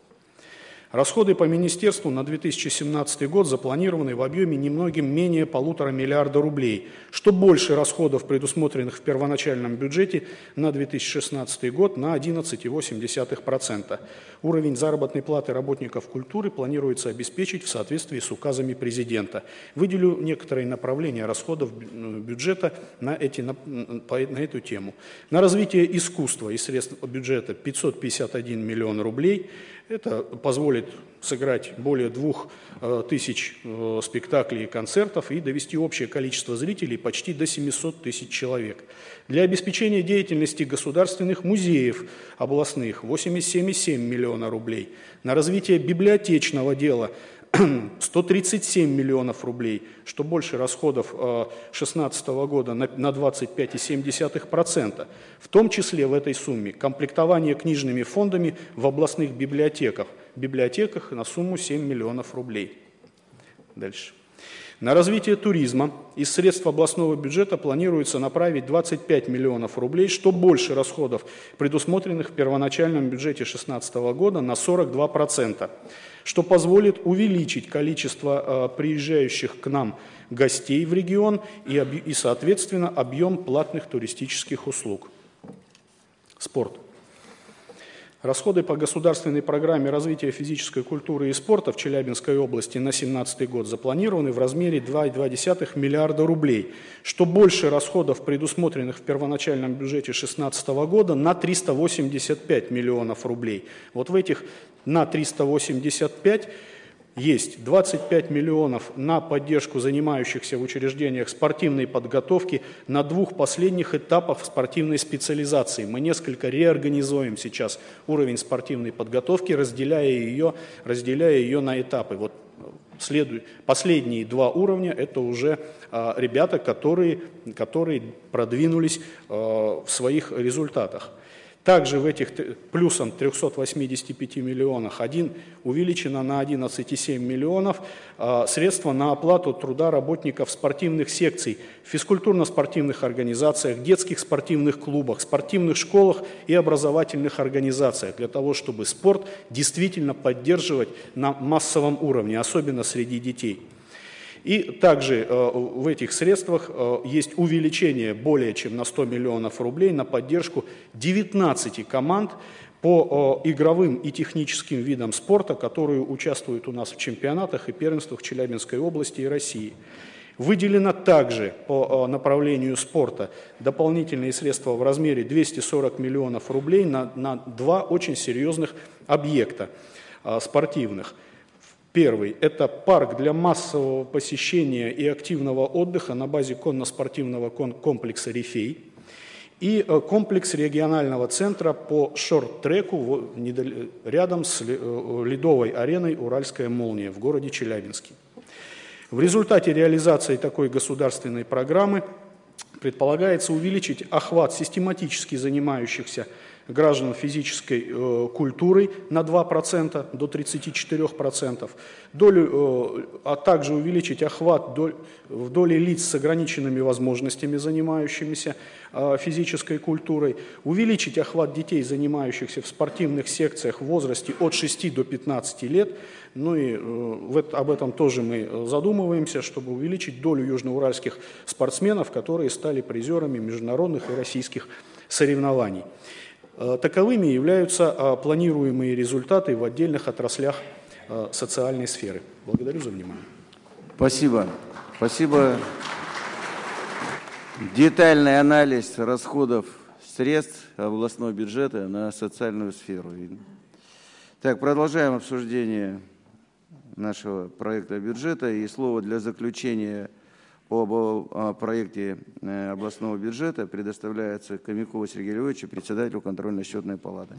Расходы по министерству на две тысячи семнадцатый год запланированы в объеме немногим менее полутора миллиарда рублей, что больше расходов, предусмотренных в первоначальном бюджете на две тысячи шестнадцатый год, на одиннадцать целых восемь десятых процента. Уровень заработной платы работников культуры планируется обеспечить в соответствии с указами президента. Выделю некоторые направления расходов бюджета на, эти, на, на эту тему. На развитие искусства из средств бюджета пятьсот пятьдесят один миллион рублей. Это позволит сыграть более двух э, тысяч э, спектаклей и концертов и довести общее количество зрителей почти до семисот тысяч человек. Для обеспечения деятельности государственных музеев областных восемьдесят семь целых семь десятых миллиона рублей. На развитие библиотечного дела сто тридцать семь миллионов рублей, что больше расходов две тысячи шестнадцатого года на двадцать пять целых семь десятых процента. В том числе в этой сумме комплектование книжными фондами в областных библиотеках, библиотеках на сумму семь миллионов рублей. Дальше. На развитие туризма из средств областного бюджета планируется направить двадцать пять миллионов рублей, что больше расходов, предусмотренных в первоначальном бюджете две тысячи шестнадцатого года, на сорок два процента, что позволит увеличить количество э, приезжающих к нам гостей в регион и, и, соответственно, объем платных туристических услуг. Спорт. Расходы по государственной программе развития физической культуры и спорта в Челябинской области на две тысячи семнадцатый год запланированы в размере два целых две десятых миллиарда рублей, что больше расходов, предусмотренных в первоначальном бюджете две тысячи шестнадцатого года, на триста восемьдесят пять миллионов рублей. Вот в этих на триста восемьдесят пять есть двадцать пять миллионов на поддержку занимающихся в учреждениях спортивной подготовки на двух последних этапах спортивной специализации. Мы несколько реорганизуем сейчас уровень спортивной подготовки, разделяя ее, разделяя ее на этапы. Вот следует, последние два уровня – это уже а, ребята, которые, которые продвинулись а, в своих результатах. Также в этих плюсом трёхсот восьмидесяти пяти миллионах один увеличено на одиннадцать целых семь десятых миллионов э, средства на оплату труда работников спортивных секций, физкультурно-спортивных организациях, детских спортивных клубах, спортивных школах и образовательных организациях для того, чтобы спорт действительно поддерживать на массовом уровне, особенно среди детей. И также э, в этих средствах э, есть увеличение более чем на сто миллионов рублей на поддержку девятнадцати команд по э, игровым и техническим видам спорта, которые участвуют у нас в чемпионатах и первенствах Челябинской области и России. Выделено также по э, направлению спорта дополнительные средства в размере двухсот сорока миллионов рублей на, на два очень серьезных объекта э, спортивных. Первый – это парк для массового посещения и активного отдыха на базе конно-спортивного комплекса «Рифей» и комплекс регионального центра по шорт-треку рядом с ледовой ареной «Уральская молния» в городе Челябинске. В результате реализации такой государственной программы предполагается увеличить охват систематически занимающихся граждан физической э, культурой на два процента до тридцати четырёх процентов, долю, э, а также увеличить охват доль, в доле лиц с ограниченными возможностями, занимающимися э, физической культурой, увеличить охват детей, занимающихся в спортивных секциях в возрасте от шести до пятнадцати лет. Ну и э, в, об этом тоже мы задумываемся, чтобы увеличить долю южноуральских спортсменов, которые стали призерами международных и российских соревнований. Таковыми являются планируемые результаты в отдельных отраслях социальной сферы. Благодарю за внимание. Спасибо. Спасибо. Детальный анализ расходов средств областного бюджета на социальную сферу. Так, продолжаем обсуждение нашего проекта бюджета. И слово для заключения по проекте областного бюджета предоставляется Хомякову Сергею Львовичу, председателю контрольно-счетной палаты.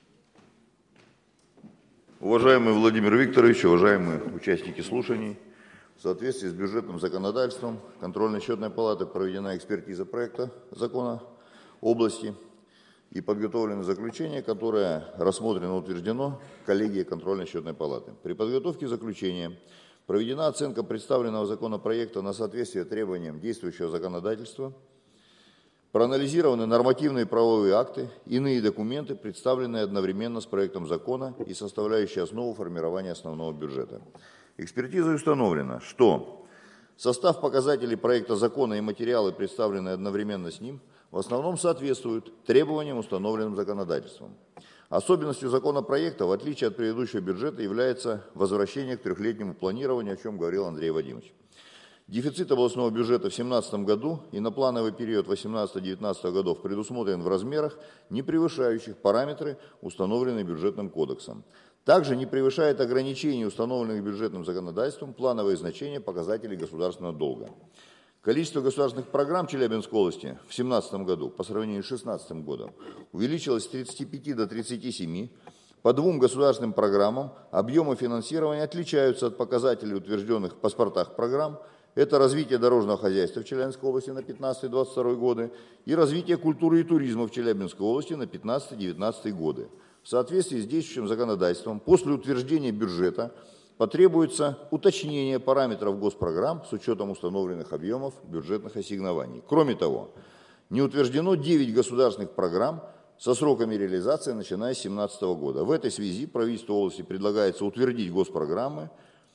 Уважаемый Владимир Викторович, уважаемые участники слушаний, в соответствии с бюджетным законодательством контрольно-счетной палаты проведена экспертиза проекта закона области и подготовлено заключение, которое рассмотрено и утверждено коллегией контрольно-счетной палаты. При подготовке заключения проведена оценка представленного законопроекта на соответствие требованиям действующего законодательства, проанализированы нормативные правовые акты, иные документы, представленные одновременно с проектом закона и составляющие основу формирования основного бюджета. Экспертизой установлено, что состав показателей проекта закона и материалы, представленные одновременно с ним, в основном соответствуют требованиям, установленным законодательством. Особенностью законопроекта, в отличие от предыдущего бюджета, является возвращение к трехлетнему планированию, о чем говорил Андрей Вадимович. Дефицит областного бюджета в две тысячи семнадцатом году и на плановый период две тысячи восемнадцатого — две тысячи девятнадцатого годов предусмотрен в размерах, не превышающих параметры, установленные бюджетным кодексом. Также не превышает ограничений, установленных бюджетным законодательством, плановые значения показателей государственного долга. Количество государственных программ Челябинской области в две тысячи семнадцатом году по сравнению с две тысячи шестнадцатым годом увеличилось с тридцати пяти до тридцати семи. По двум государственным программам объемы финансирования отличаются от показателей, утвержденных в паспортах программ. Это развитие дорожного хозяйства в Челябинской области на пятнадцатый — двадцать второй годы и развитие культуры и туризма в Челябинской области на пятнадцатый — девятнадцатый годы. В соответствии с действующим законодательством, после утверждения бюджета потребуется уточнение параметров госпрограмм с учетом установленных объемов бюджетных ассигнований. Кроме того, не утверждено девять государственных программ со сроками реализации, начиная с две тысячи семнадцатого года. В этой связи правительству области предлагается утвердить госпрограммы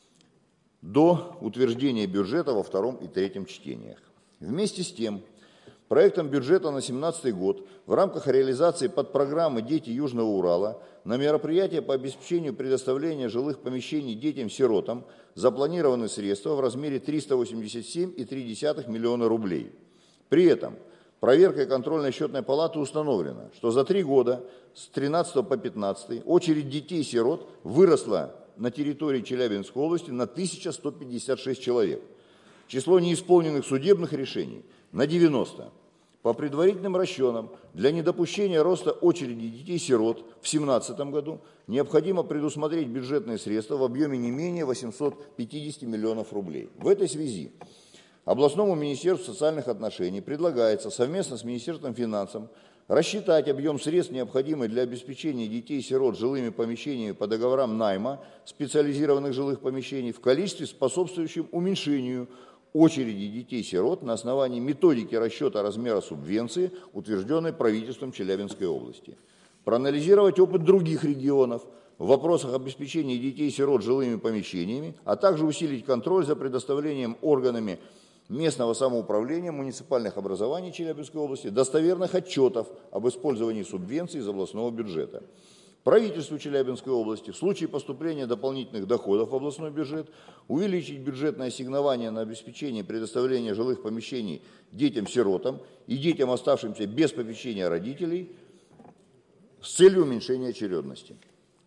до утверждения бюджета во втором и третьем чтениях. Вместе с тем, проектом бюджета на две тысячи семнадцатый год в рамках реализации подпрограммы «Дети Южного Урала» на мероприятия по обеспечению предоставления жилых помещений детям-сиротам запланированы средства в размере триста восемьдесят семь и три десятых миллиона рублей. При этом проверкой контрольной счетной палаты установлено, что за три года с тринадцатого по пятнадцатый очередь детей-сирот выросла на территории Челябинской области на тысячу сто пятьдесят шесть человек. Число неисполненных судебных решений на девяносто. По предварительным расчетам, для недопущения роста очереди детей-сирот в две тысячи семнадцатом году необходимо предусмотреть бюджетные средства в объеме не менее восьмисот пятидесяти миллионов рублей. В этой связи областному министерству социальных отношений предлагается совместно с Министерством финансов рассчитать объем средств, необходимый для обеспечения детей-сирот жилыми помещениями по договорам найма специализированных жилых помещений в количестве, способствующем уменьшению очереди детей-сирот на основании методики расчета размера субвенции, утвержденной правительством Челябинской области. Проанализировать опыт других регионов в вопросах обеспечения детей-сирот жилыми помещениями, а также усилить контроль за предоставлением органами местного самоуправления муниципальных образований Челябинской области достоверных отчетов об использовании субвенций из областного бюджета. Правительству Челябинской области в случае поступления дополнительных доходов в областной бюджет увеличить бюджетное ассигнование на обеспечение предоставления жилых помещений детям-сиротам и детям, оставшимся без попечения родителей, с целью уменьшения очередности.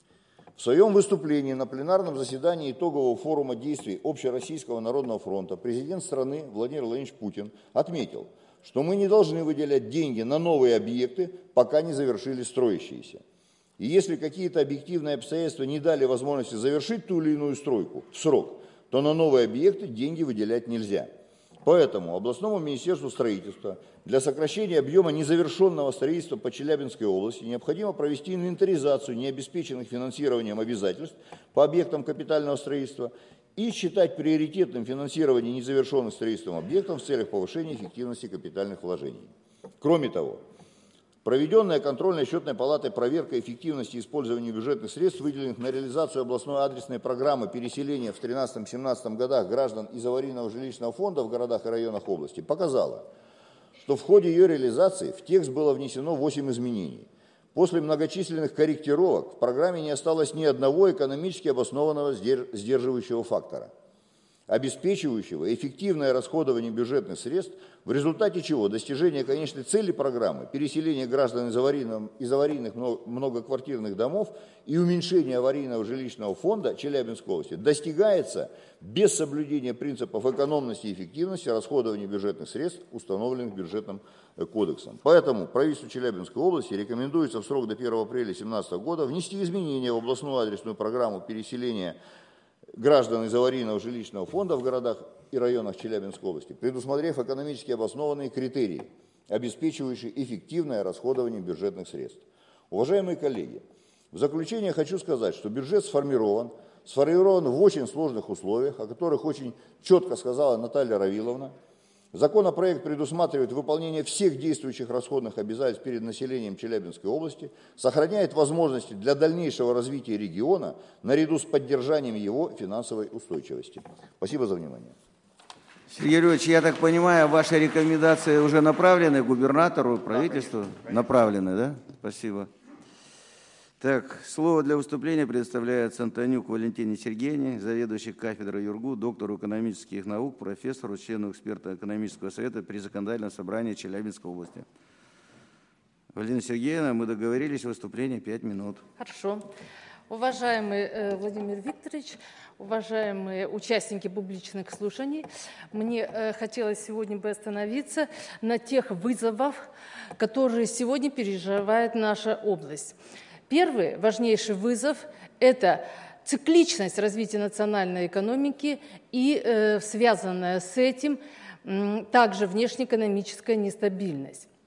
В своем выступлении на пленарном заседании итогового форума действий Общероссийского народного фронта президент страны Владимир Владимирович Путин отметил, что мы не должны выделять деньги на новые объекты, пока не завершили строящиеся. И если какие-то объективные обстоятельства не дали возможности завершить ту или иную стройку в срок, то на новые объекты деньги выделять нельзя. Поэтому областному министерству строительства для сокращения объема незавершенного строительства по Челябинской области необходимо провести инвентаризацию необеспеченных финансированием обязательств по объектам капитального строительства и считать приоритетным финансирование незавершенных строительством объектов в целях повышения эффективности капитальных вложений. Кроме того, проведенная контрольной счетной палатой проверка эффективности использования бюджетных средств, выделенных на реализацию областной адресной программы переселения в тринадцатом-семнадцатом годах граждан из аварийного жилищного фонда в городах и районах области, показала, что в ходе ее реализации в текст было внесено восемь изменений. После многочисленных корректировок в программе не осталось ни одного экономически обоснованного сдерживающего фактора, обеспечивающего эффективное расходование бюджетных средств, в результате чего достижение конечной цели программы, переселение граждан из, аварийных, из аварийных многоквартирных домов и уменьшение аварийного жилищного фонда Челябинской области достигается без соблюдения принципов экономности и эффективности расходования бюджетных средств, установленных бюджетным кодексом. Поэтому правительству Челябинской области рекомендуется в срок до первого апреля две тысячи семнадцатого года внести изменения в областную адресную программу переселения граждан из аварийного жилищного фонда в городах и районах Челябинской области, предусмотрев экономически обоснованные критерии, обеспечивающие эффективное расходование бюджетных средств. Уважаемые коллеги, в заключение хочу сказать, что бюджет сформирован, сформирован в очень сложных условиях, о которых очень четко сказала Наталья Равиловна. Законопроект предусматривает выполнение всех действующих расходных обязательств перед населением Челябинской области, сохраняет возможности для дальнейшего развития региона наряду с поддержанием его финансовой устойчивости. Спасибо за внимание. Сергей Юрьевич, я так понимаю, ваши рекомендации уже направлены губернатору, правительству? Направлены, да? Спасибо. Так, слово для выступления предоставляется Антонюк Валентине Сергеевне, заведующей кафедрой ЮРГУ, доктору экономических наук, профессору, члену эксперта экономического совета при законодательном собрании Челябинской области. Валентина Сергеевна, мы договорились, выступление пять минут. Хорошо. Уважаемый э, Владимир Викторович, уважаемые участники публичных слушаний, мне э, хотелось сегодня бы остановиться на тех вызовах, которые сегодня переживает наша область. Первый важнейший вызов – это цикличность развития национальной экономики и э, связанная с этим э, также внешнеэкономическая нестабильность.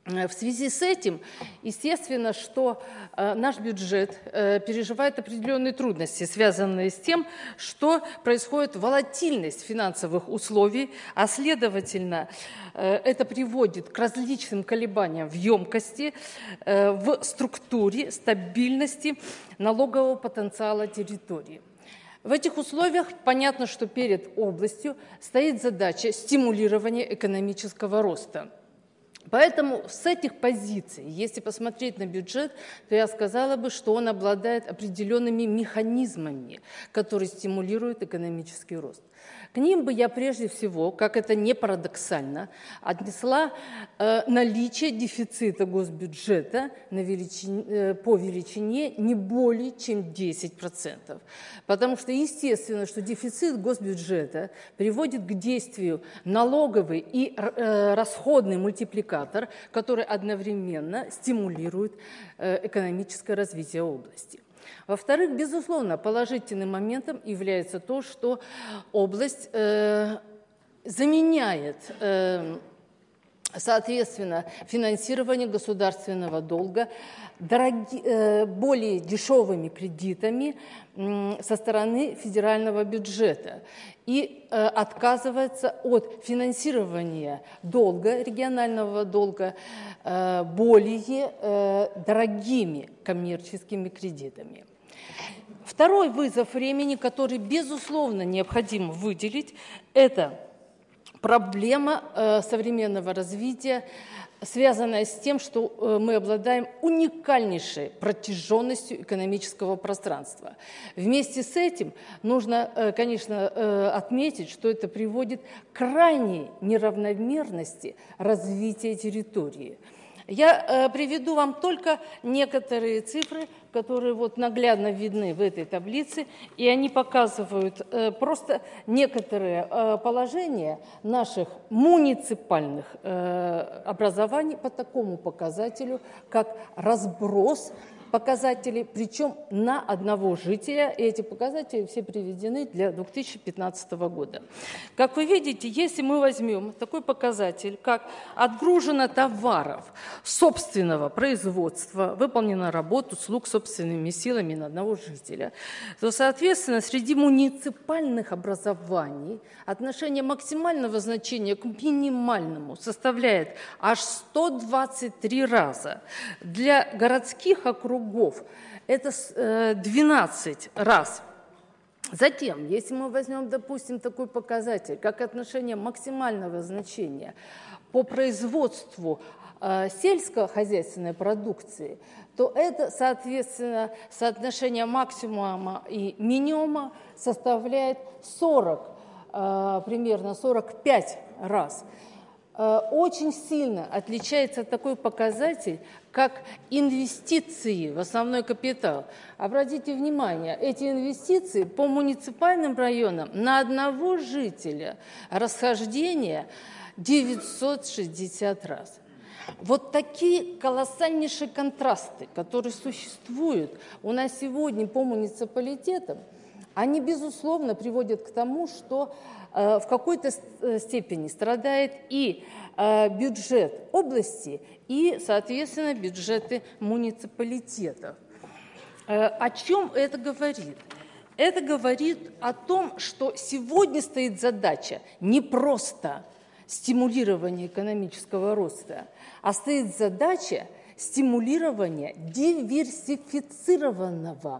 В связи с этим, естественно, что э, наш бюджет э, переживает определенные трудности, связанные с тем, что происходит волатильность финансовых условий, а следовательно, э, это приводит к различным колебаниям в емкости, э, в структуре, стабильности налогового потенциала территории. В этих условиях понятно, что перед областью стоит задача стимулирования экономического роста. Поэтому с этих позиций, если посмотреть на бюджет, то я сказала бы, что он обладает определенными механизмами, которые стимулируют экономический рост. К ним бы я прежде всего, как это не парадоксально, отнесла э, наличие дефицита госбюджета на величине, э, по величине не более чем десять процентов. Потому что естественно, что дефицит госбюджета приводит к действию налоговый и э, расходный мультипликатор, который одновременно стимулирует э, экономическое развитие области. Во-вторых, безусловно, положительным моментом является то, что область э, заменяет, э, соответственно, финансирование государственного долга дороги, э, более дешевыми кредитами э, со стороны федерального бюджета и э, отказывается от финансирования долга, регионального долга, э, более э, дорогими коммерческими кредитами. Второй вызов времени, который, безусловно, необходимо выделить, это проблема э, современного развития, связанная с тем, что э, мы обладаем уникальнейшей протяженностью экономического пространства. Вместе с этим нужно, э, конечно, э, отметить, что это приводит к крайней неравномерности развития территории. Я э, приведу вам только некоторые цифры, которые вот наглядно видны в этой таблице, и они показывают э, просто некоторые э, положения наших муниципальных э, образований по такому показателю, как разброс показателей, причем на одного жителя, и эти показатели все приведены для две тысячи пятнадцатого года. Как вы видите, если мы возьмем такой показатель, как отгружено товаров собственного производства, выполнена работа, услуг собственными силами на одного жителя, то, соответственно, среди муниципальных образований отношение максимального значения к минимальному составляет аж сто двадцать три раза. Для городских округов это двенадцать раз. Затем, если мы возьмем, допустим, такой показатель, как отношение максимального значения по производству э, сельскохозяйственной продукции, то это, соответственно, соотношение максимума и минимума составляет сорок, э, примерно сорок пять раз. Очень сильно отличается такой показатель, как инвестиции в основной капитал. Обратите внимание, эти инвестиции по муниципальным районам на одного жителя расхождение девятьсот шестьдесят раз. Вот такие колоссальнейшие контрасты, которые существуют у нас сегодня по муниципалитетам, они, безусловно, приводят к тому, что э, в какой-то степени страдает и э, бюджет области, и, соответственно, бюджеты муниципалитетов. Э, о чем это говорит? Это говорит о том, что сегодня стоит задача не просто стимулирования экономического роста, а стоит задача стимулирования диверсифицированного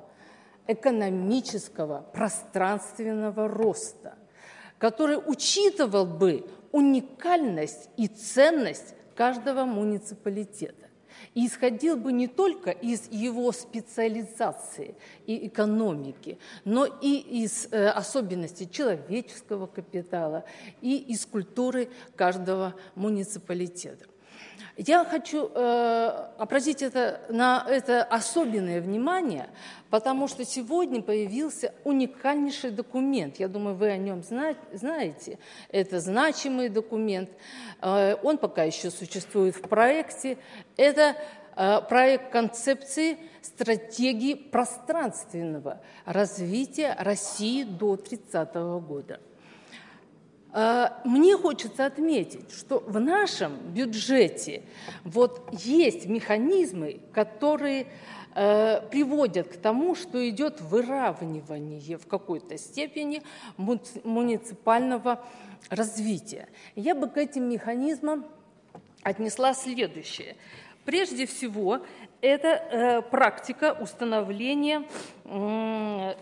экономического пространственного роста, который учитывал бы уникальность и ценность каждого муниципалитета и исходил бы не только из его специализации и экономики, но и из э, особенностей человеческого капитала и из культуры каждого муниципалитета. Я хочу э, обратить это, на это особенное внимание, потому что сегодня появился уникальнейший документ. Я думаю, вы о нем знаете. Это значимый документ. Э, он пока еще существует в проекте. Это э, проект концепции стратегии пространственного развития России до тридцатого года. Мне хочется отметить, что в нашем бюджете вот есть механизмы, которые э, приводят к тому, что идет выравнивание в какой-то степени муниципального развития. Я бы к этим механизмам отнесла следующее. Прежде всего, это э, практика установления э,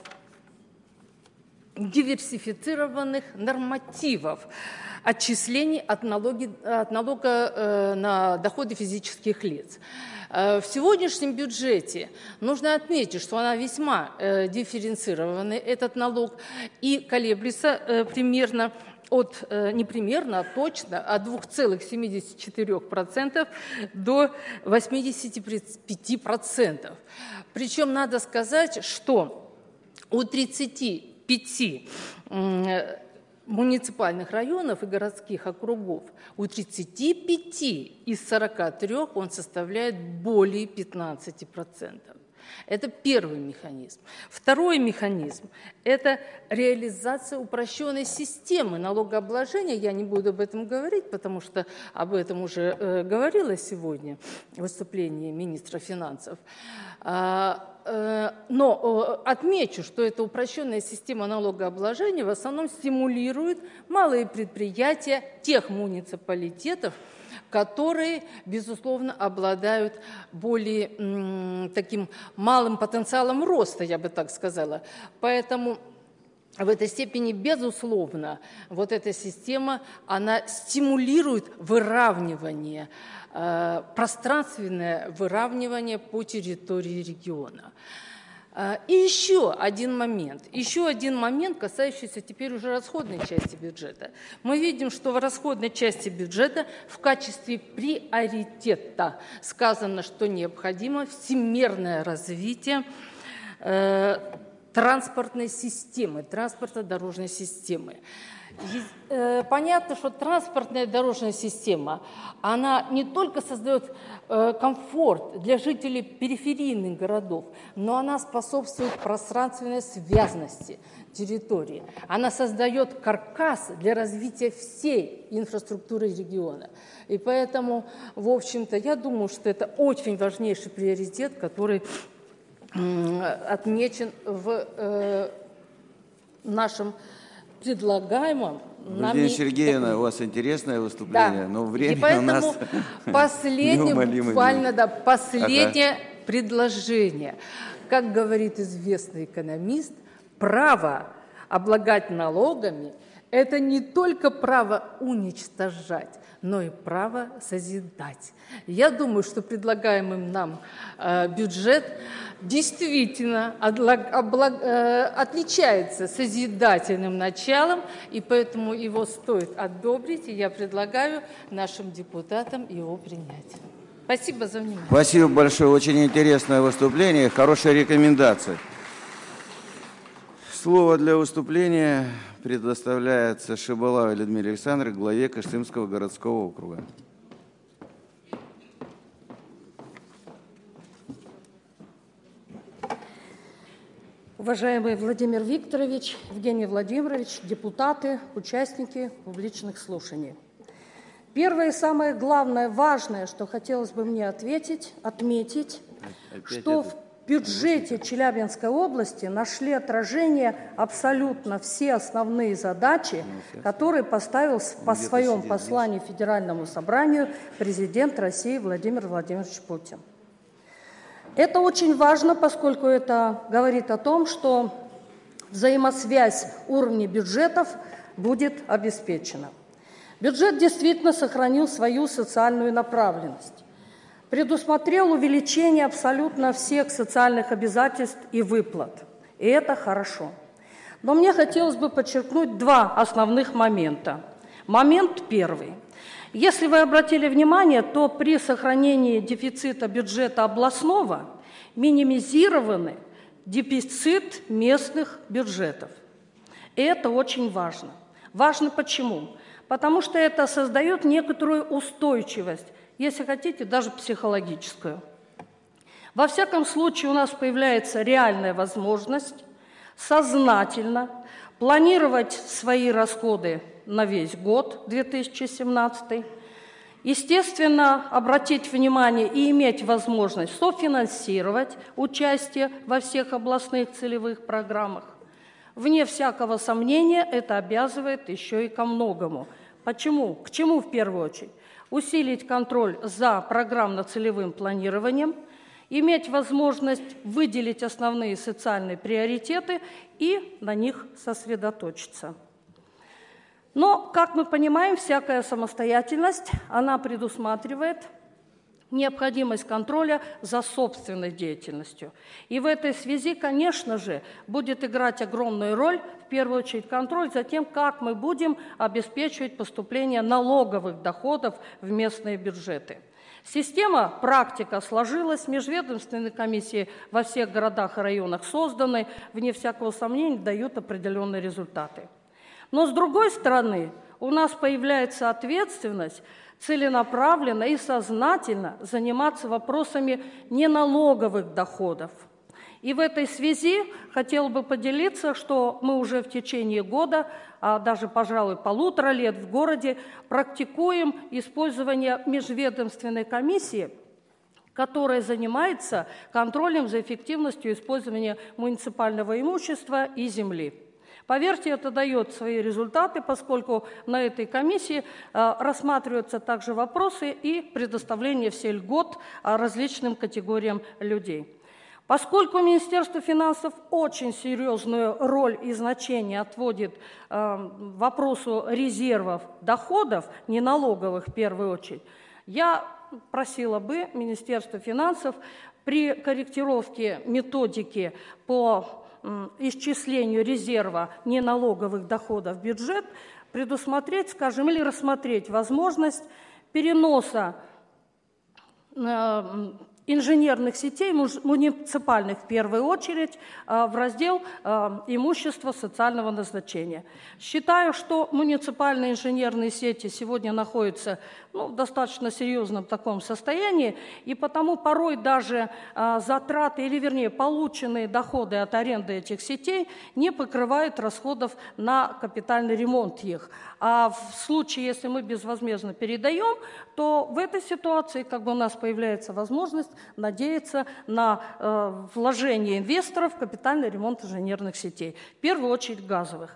диверсифицированных нормативов отчислений от, налоги, от налога э, на доходы физических лиц. Э, в сегодняшнем бюджете нужно отметить, что она весьма э, дифференцированный, этот налог, и колеблется э, примерно от, э, не примерно, а точно от двух целых семидесяти четырёх сотых процента до восьмидесяти пяти процентов. Причем надо сказать, что у тридцати пяти муниципальных районов и городских округов, у тридцати пяти из сорока трёх он составляет более пятнадцати процентов. Это первый механизм. Второй механизм – это реализация упрощенной системы налогообложения. Я не буду об этом говорить, потому что об этом уже э, говорилось сегодня в выступлении министра финансов. А, э, но э, отмечу, что эта упрощенная система налогообложения в основном стимулирует малые предприятия тех муниципалитетов, которые, безусловно, обладают более м, таким малым потенциалом роста, я бы так сказала. Поэтому в этой степени, безусловно, вот эта система, она стимулирует выравнивание, э, пространственное выравнивание по территории региона. И еще один момент, еще один момент, касающийся теперь уже расходной части бюджета. Мы видим, что в расходной части бюджета в качестве приоритета сказано, что необходимо всемирное развитие э, транспортной системы, транспортно-дорожной системы. Понятно, что транспортная дорожная система, она не только создает комфорт для жителей периферийных городов, но она способствует пространственной связности территории. Она создает каркас для развития всей инфраструктуры региона. И поэтому, в общем-то, я думаю, что это очень важнейший приоритет, который отмечен в нашем предлагаемом. Владимира Сергеевна, у вас интересное выступление, да. но время и поэтому у нас последнее, буквально, да, последнее ага. предложение. Как говорит известный экономист, право облагать налогами – это не только право уничтожать, но и право созидать. Я думаю, что предлагаемый нам э, бюджет действительно отлаг, облаг, э, отличается созидательным началом, и поэтому его стоит одобрить, и я предлагаю нашим депутатам его принять. Спасибо за внимание. Спасибо большое. Очень интересное выступление, хорошая рекомендация. Слово для выступления предоставляется Шибаловой Людмиле Александровне, главе Кыштымского городского округа. Уважаемый Владимир Викторович, Евгений Владимирович, депутаты, участники публичных слушаний. Первое и самое главное, важное, что хотелось бы мне ответить, отметить, Опять что это... в бюджете Челябинской области нашли отражение абсолютно все основные задачи, которые поставил по своему посланию Федеральному собранию президент России Владимир Владимирович Путин. Это очень важно, поскольку это говорит о том, что взаимосвязь уровней бюджетов будет обеспечена. Бюджет действительно сохранил свою социальную направленность, предусмотрел увеличение абсолютно всех социальных обязательств и выплат. И это хорошо. Но мне хотелось бы подчеркнуть два основных момента. Момент первый. Если вы обратили внимание, то при сохранении дефицита бюджета областного минимизированы дефицит местных бюджетов. И это очень важно. Важно почему? Потому что это создает некоторую устойчивость, если хотите, даже психологическую. Во всяком случае, у нас появляется реальная возможность сознательно планировать свои расходы на весь год две тысячи семнадцатый. Естественно, обратить внимание и иметь возможность софинансировать участие во всех областных целевых программах. Вне всякого сомнения, это обязывает еще и ко многому. Почему? К чему в первую очередь? Усилить контроль за программно-целевым планированием, иметь возможность выделить основные социальные приоритеты и на них сосредоточиться. Но, как мы понимаем, всякая самостоятельность, она предусматривает необходимость контроля за собственной деятельностью. И в этой связи, конечно же, будет играть огромную роль, в первую очередь, контроль за тем, как мы будем обеспечивать поступление налоговых доходов в местные бюджеты. Система, практика сложилась, межведомственные комиссии во всех городах и районах созданы, вне всякого сомнения, дают определенные результаты. Но, с другой стороны, у нас появляется ответственность целенаправленно и сознательно заниматься вопросами неналоговых доходов. И в этой связи хотела бы поделиться, что мы уже в течение года, а даже, пожалуй, полутора лет в городе практикуем использование межведомственной комиссии, которая занимается контролем за эффективностью использования муниципального имущества и земли. Поверьте, это дает свои результаты, поскольку на этой комиссии э, рассматриваются также вопросы и предоставление всех льгот э, различным категориям людей. Поскольку Министерство финансов очень серьезную роль и значение отводит э, вопросу резервов доходов, не налоговых в первую очередь, я просила бы Министерство финансов при корректировке методики по исчислению резерва неналоговых доходов в бюджет предусмотреть, скажем, или рассмотреть возможность переноса э, инженерных сетей, муниципальных в первую очередь, э, в раздел э, имущества социального назначения. Считаю, что муниципальные инженерные сети сегодня находятся ну, в достаточно серьезном таком состоянии, и потому порой даже э, затраты, или вернее полученные доходы от аренды этих сетей не покрывают расходов на капитальный ремонт их. А в случае, если мы безвозмездно передаем, то в этой ситуации как бы у нас появляется возможность надеяться на э, вложение инвесторов в капитальный ремонт инженерных сетей, в первую очередь газовых.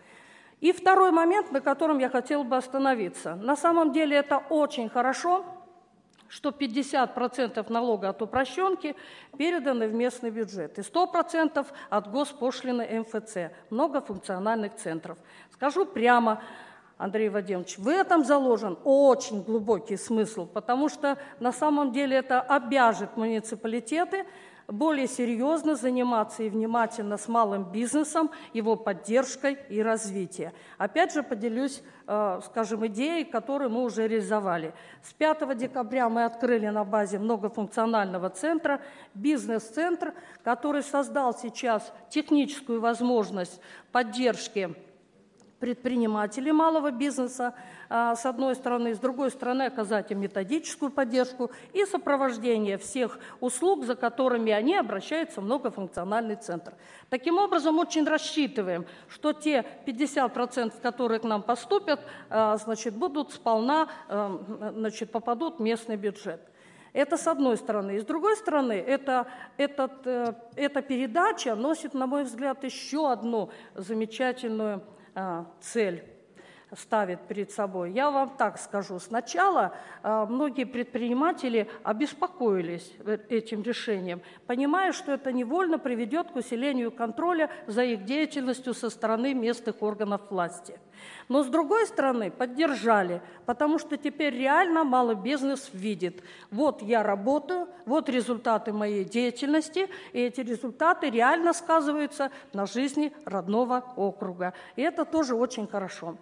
И второй момент, на котором я хотела бы остановиться. На самом деле это очень хорошо, что пятьдесят процентов налога от упрощенки переданы в местный бюджет и сто процентов от госпошлины эм эф цэ, многофункциональных центров. Скажу прямо, Андрей Вадимович, в этом заложен очень глубокий смысл, потому что на самом деле это обяжет муниципалитеты более серьезно заниматься и внимательно с малым бизнесом, его поддержкой и развитием. Опять же, поделюсь, э, скажем, идеей, которую мы уже реализовали. С пятого декабря мы открыли на базе многофункционального центра бизнес-центр, который создал сейчас техническую возможность поддержки предпринимателей малого бизнеса, с одной стороны, с другой стороны, оказать им методическую поддержку и сопровождение всех услуг, за которыми они обращаются в многофункциональный центр. Таким образом, очень рассчитываем, что те пятьдесят процентов, которые к нам поступят, значит, будут сполна, значит, попадут в местный бюджет. Это с одной стороны. И с другой стороны, это, этот, эта передача носит, на мой взгляд, еще одну замечательную цель ставит перед собой. Я вам так скажу. Сначала многие предприниматели обеспокоились этим решением, понимая, что это невольно приведет к усилению контроля за их деятельностью со стороны местных органов власти. Но, с другой стороны, поддержали, потому что теперь реально малый бизнес видит: вот я работаю, вот результаты моей деятельности, и эти результаты реально сказываются на жизни родного округа. И это тоже очень хорошо.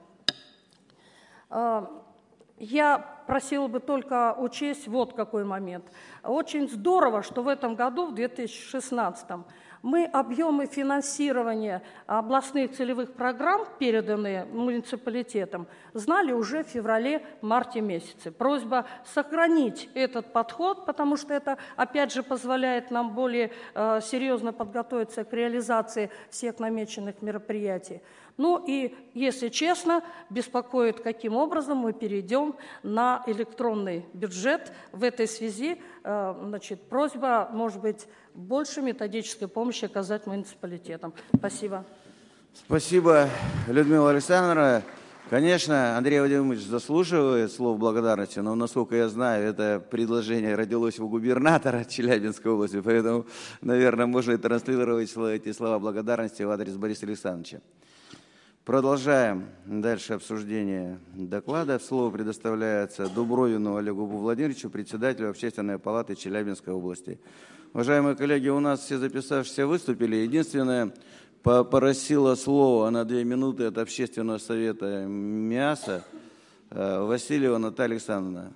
Я просила бы только учесть вот какой момент. Очень здорово, что в этом году, в две тысячи шестнадцатом, мы объемы финансирования областных целевых программ, переданные муниципалитетам, знали уже в феврале-марте месяце. Просьба сохранить этот подход, потому что это, опять же, позволяет нам более э, серьезно подготовиться к реализации всех намеченных мероприятий. Ну и, если честно, беспокоит, каким образом мы перейдем на электронный бюджет. В этой связи, значит, просьба, может быть, больше методической помощи оказать муниципалитетам. Спасибо. Спасибо, Людмила Александровна. Конечно, Андрей Владимирович заслуживает слов благодарности, но, насколько я знаю, это предложение родилось у губернатора Челябинской области, поэтому, наверное, можно и транслировать эти слова благодарности в адрес Бориса Александровича. Продолжаем дальше обсуждение доклада. Слово предоставляется Дубровину Олегу Владимировичу, председателю Общественной палаты Челябинской области. Уважаемые коллеги, у нас все записавшиеся выступили. Единственное, попросила слово на две минуты от Общественного совета МИАСа Васильева Наталья Александровна.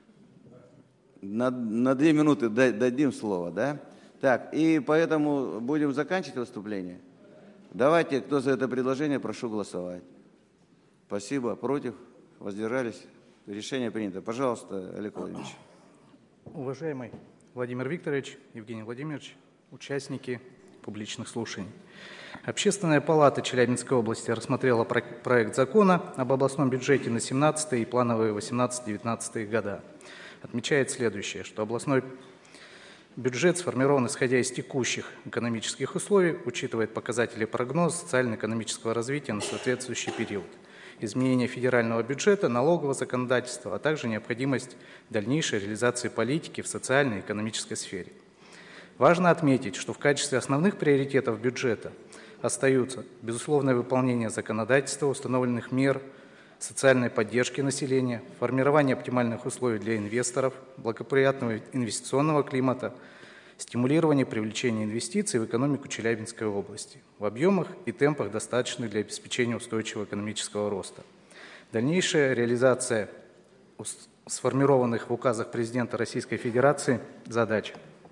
На, на две минуты дадим слово, да? Так, и поэтому будем заканчивать выступление. Давайте, кто за это предложение, прошу голосовать. Спасибо. Против? Воздержались? Решение принято. Пожалуйста, Олег Владимирович. Уважаемый Владимир Викторович, Евгений Владимирович, участники публичных слушаний. Общественная палата Челябинской области рассмотрела проект закона об областном бюджете на семнадцатый и плановые восемнадцатый-девятнадцатый года. Отмечает следующее, что областной бюджет сформирован исходя из текущих экономических условий, учитывает показатели прогноза социально-экономического развития на соответствующий период, изменение федерального бюджета, налогового законодательства, а также необходимость дальнейшей реализации политики в социальной и экономической сфере. Важно отметить, что в качестве основных приоритетов бюджета остаются безусловное выполнение законодательства, установленных мер, социальной поддержки населения, формирование оптимальных условий для инвесторов, благоприятного инвестиционного климата, стимулирование привлечения инвестиций в экономику Челябинской области в объемах и темпах, достаточных для обеспечения устойчивого экономического роста. Дальнейшая реализация сформированных в указах президента Российской Федерации задач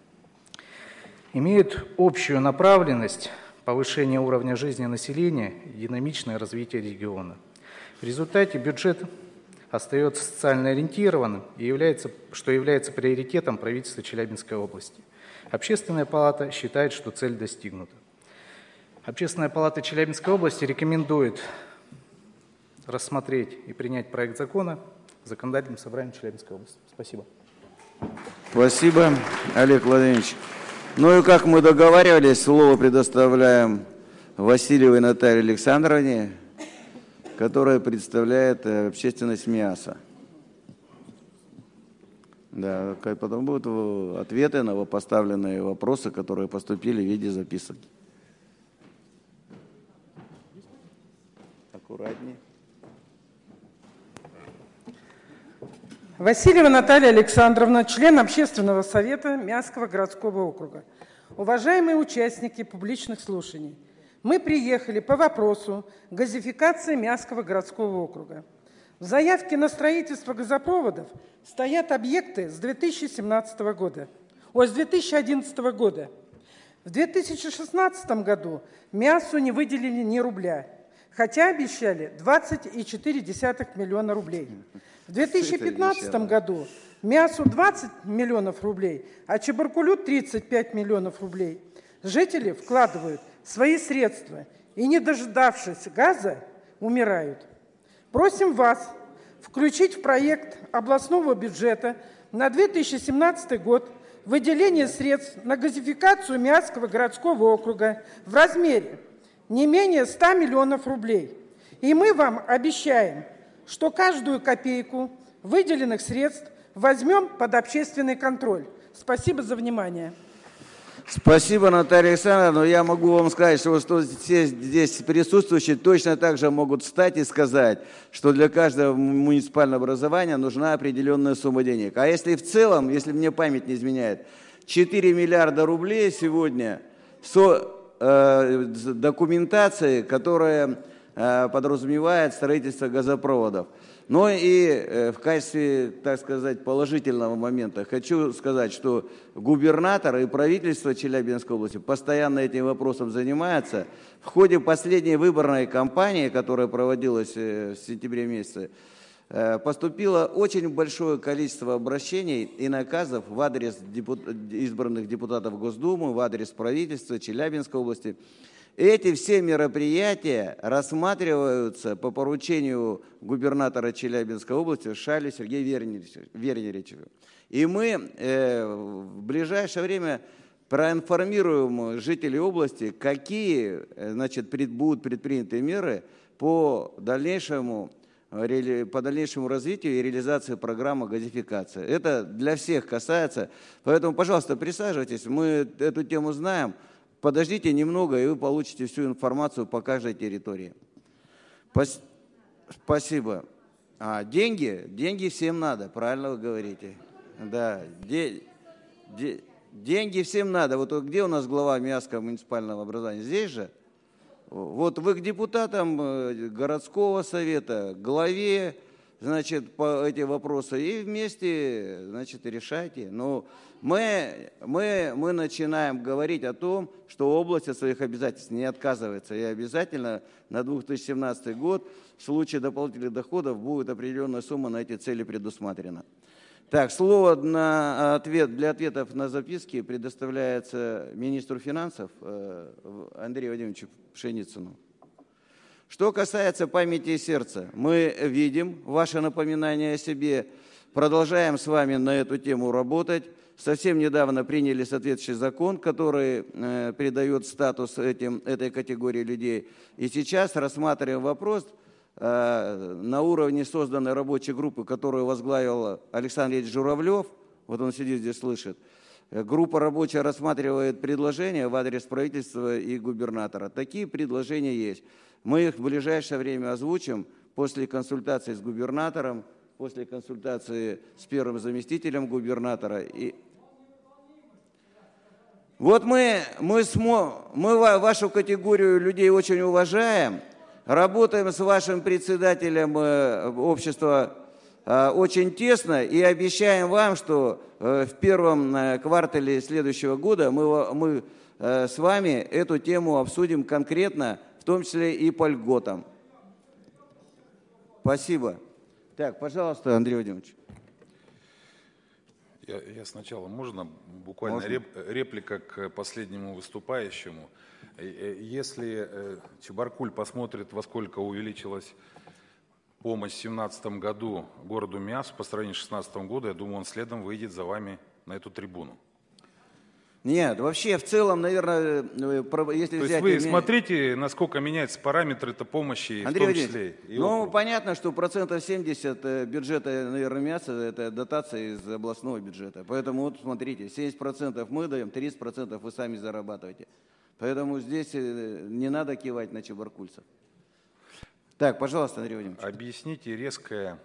имеет общую направленность повышения уровня жизни населения и динамичное развитие региона. В результате бюджет остается социально ориентированным, и является, что является приоритетом правительства Челябинской области. Общественная палата считает, что цель достигнута. Общественная палата Челябинской области рекомендует рассмотреть и принять проект закона в законодательном собрании Челябинской области. Спасибо. Спасибо, Олег Владимирович. Ну и как мы договаривались, слово предоставляем Васильевой Наталье Александровне, которая представляет общественность МИАСа. Да, потом будут ответы на поставленные вопросы, которые поступили в виде записок. Аккуратнее. Васильева Наталья Александровна, член Общественного совета Миасского городского округа. Уважаемые участники публичных слушаний, мы приехали по вопросу газификации Миасского городского округа. В заявке на строительство газопроводов стоят объекты с две тысячи семнадцатого года, ой, с две тысячи одиннадцатого года. В две тысячи шестнадцатом году Миассу не выделили ни рубля, хотя обещали двадцать целых четыре десятых миллиона рублей. В две тысячи пятнадцатом году Миассу двадцать миллионов рублей, а Чебаркулю тридцать пять миллионов рублей. Жители вкладывают свои средства и, не дождавшись газа, умирают. Просим вас включить в проект областного бюджета на две тысячи семнадцатый год выделение средств на газификацию Миасского городского округа в размере не менее ста миллионов рублей. И мы вам обещаем, что каждую копейку выделенных средств возьмем под общественный контроль. Спасибо за внимание. Спасибо, Наталья Александровна. Но я могу вам сказать, что, что все здесь присутствующие точно так же могут встать и сказать, что для каждого муниципального образования нужна определенная сумма денег. А если в целом, если мне память не изменяет, четыре миллиарда рублей сегодня со э, документацией, которая э, подразумевает строительство газопроводов. Но и э, в качестве, так сказать, положительного момента хочу сказать, что губернатор и правительство Челябинской области постоянно этим вопросом занимаются. В ходе последней выборной кампании, которая проводилась э, в сентябре месяце, э, поступило очень большое количество обращений и наказов в адрес депут... избранных депутатов Госдумы, в адрес правительства Челябинской области. Эти все мероприятия рассматриваются по поручению губернатора Челябинской области Шалю Сергея Вернерича. И мы э, в ближайшее время проинформируем жителей области, какие, значит, пред, будут предприняты меры по дальнейшему, по дальнейшему развитию и реализации программы газификации. Это для всех касается. Поэтому, пожалуйста, присаживайтесь. Мы эту тему знаем. Подождите немного, и вы получите всю информацию по каждой территории. Пос... Спасибо. А, деньги? Деньги всем надо, правильно вы говорите. Да, де... Де... деньги всем надо. Вот где у нас глава Миасского муниципального образования? Здесь же? Вот вы к депутатам городского совета, главе, значит, по эти вопросы, и вместе, значит, решайте. Но мы, мы, мы начинаем говорить о том, что область от своих обязательств не отказывается. И обязательно на две тысячи семнадцатый год в случае дополнительных доходов будет определенная сумма на эти цели предусмотрена. Так, слово на ответ, для ответов на записки предоставляется министру финансов Андрею Владимировичу Пшеницыну. Что касается памяти и сердца, мы видим ваше напоминание о себе, продолжаем с вами на эту тему работать. Совсем недавно приняли соответствующий закон, который э, придает статус этим, этой категории людей. И сейчас рассматриваем вопрос э, на уровне созданной рабочей группы, которую возглавил Александр Ильич Журавлев, вот он сидит здесь, слышит. Группа рабочая рассматривает предложения в адрес правительства и губернатора. Такие предложения есть. Мы их в ближайшее время озвучим после консультации с губернатором, после консультации с первым заместителем губернатора. И... Вот мы, мы, смо... мы вашу категорию людей очень уважаем, работаем с вашим председателем общества очень тесно и обещаем вам, что в первом квартале следующего года мы, мы с вами эту тему обсудим конкретно, в том числе и по льготам. Спасибо. Так, пожалуйста, Андрей Владимирович. Я, я сначала, можно буквально можно? Реп, реплика к последнему выступающему. Если Чебаркуль посмотрит, во сколько увеличилась помощь в две тысячи семнадцатом году городу Миассу по сравнению с две тысячи шестнадцатым годом, я думаю, он следом выйдет за вами на эту трибуну. Нет, вообще в целом, наверное, если То взять... есть вы смотрите, насколько меняются параметры этой помощи, Андрей в том числе и ну, округ. Понятно, что процентов семьдесят бюджета, наверное, мяса – это дотация из областного бюджета. Поэтому вот смотрите, семьдесят процентов мы даем, тридцать процентов вы сами зарабатываете. Поэтому здесь не надо кивать на чебаркульцев. Так, пожалуйста, Андрей Владимирович. Объясните резкое,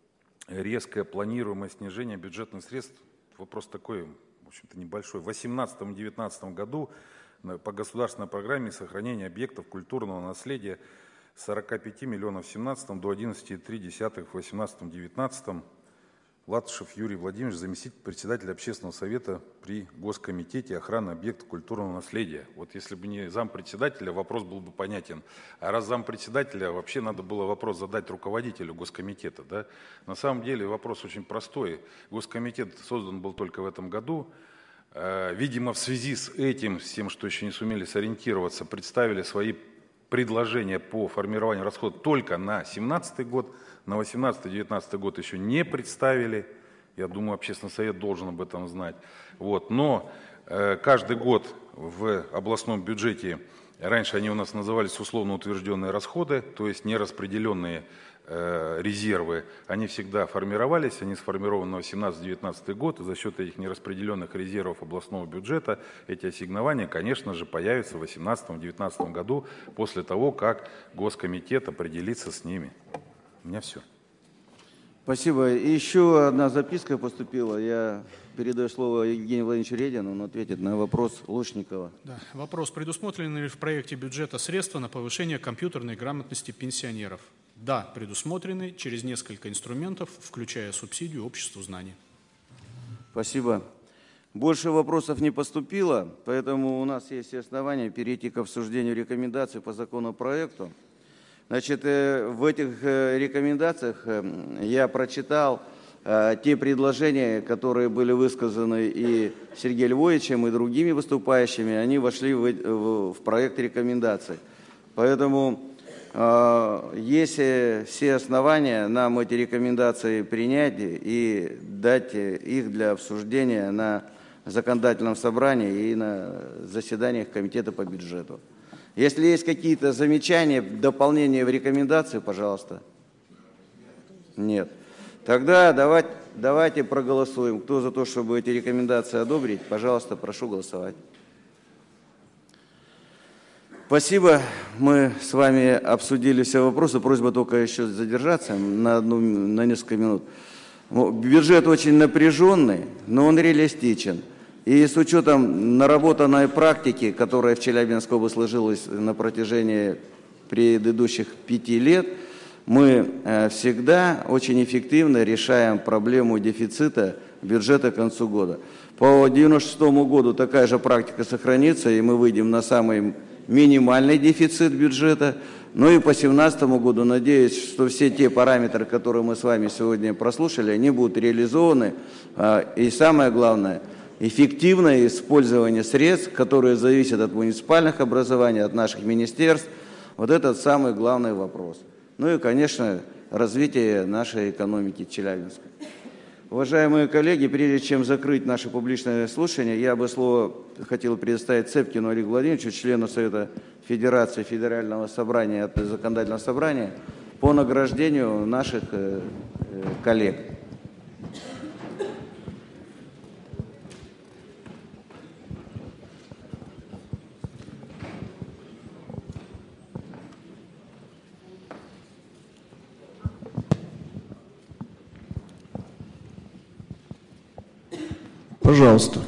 резкое планируемое снижение бюджетных средств. Вопрос такой, в общем-то, небольшой. В две тысячи восемнадцатом — две тысячи девятнадцатом году по государственной программе сохранения объектов культурного наследия с сорока пяти миллионов в две тысячи семнадцатом до одиннадцати целых три десятых в две тысячи восемнадцатом — две тысячи девятнадцатом Латышев Юрий Владимирович, заместитель председателя общественного совета при Госкомитете охраны объектов культурного наследия. Вот если бы не зампредседателя, вопрос был бы понятен. А раз зампредседателя, вообще надо было вопрос задать руководителю Госкомитета. Да? На самом деле вопрос очень простой. Госкомитет создан был только в этом году. Видимо, в связи с этим, с тем, что еще не сумели сориентироваться, представили свои предложения по формированию расходов только на две тысячи семнадцатый год. На две тысячи восемнадцатый — две тысячи девятнадцатый год еще не представили. Я думаю, общественный совет должен об этом знать. Вот. Но э, каждый год в областном бюджете, раньше они у нас назывались условно утвержденные расходы, то есть нераспределенные э, резервы, они всегда формировались, они сформированы на две тысячи восемнадцатый — две тысячи девятнадцатый год, и за счет этих нераспределенных резервов областного бюджета эти ассигнования, конечно же, появятся в две тысячи восемнадцатом — две тысячи девятнадцатом году после того, как Госкомитет определится с ними. У меня все. Спасибо. И еще одна записка поступила. Я передаю слово Евгению Владимировичу Редину, он ответит на вопрос Лушникова. Да. Вопрос. Предусмотрены ли в проекте бюджета средства на повышение компьютерной грамотности пенсионеров? Да, предусмотрены через несколько инструментов, включая субсидию обществу знаний. Спасибо. Больше вопросов не поступило, поэтому у нас есть все основания перейти к обсуждению рекомендаций по законопроекту. Значит, в этих рекомендациях я прочитал те предложения, которые были высказаны и Сергеем Львовичем, и другими выступающими, они вошли в, в, в проект рекомендаций. Поэтому э, есть все основания нам эти рекомендации принять и дать их для обсуждения на законодательном собрании и на заседаниях Комитета по бюджету. Если есть какие-то замечания, дополнения в рекомендации, пожалуйста. Нет. Тогда давайте, давайте проголосуем. Кто за то, чтобы эти рекомендации одобрить, пожалуйста, прошу голосовать. Спасибо. Мы с вами обсудили все вопросы. Просьба только еще задержаться на, одну, на несколько минут. Бюджет очень напряженный, но он реалистичен. И с учетом наработанной практики, которая в Челябинской области сложилась на протяжении предыдущих пяти лет, мы всегда очень эффективно решаем проблему дефицита бюджета к концу года. По девяносто шестому году такая же практика сохранится, и мы выйдем на самый минимальный дефицит бюджета. Ну и по две тысячи семнадцатому году, надеюсь, что все те параметры, которые мы с вами сегодня прослушали, они будут реализованы. И самое главное, эффективное использование средств, которые зависят от муниципальных образований, от наших министерств. Вот этот самый главный вопрос. Ну и, конечно, развитие нашей экономики Челябинска. Уважаемые коллеги, прежде чем закрыть наше публичное слушание, я бы слово хотел предоставить Цепкину Олегу Владимировичу, члену Совета Федерации Федерального собрания от Законодательного собрания, по награждению наших коллег. Пожалуйста.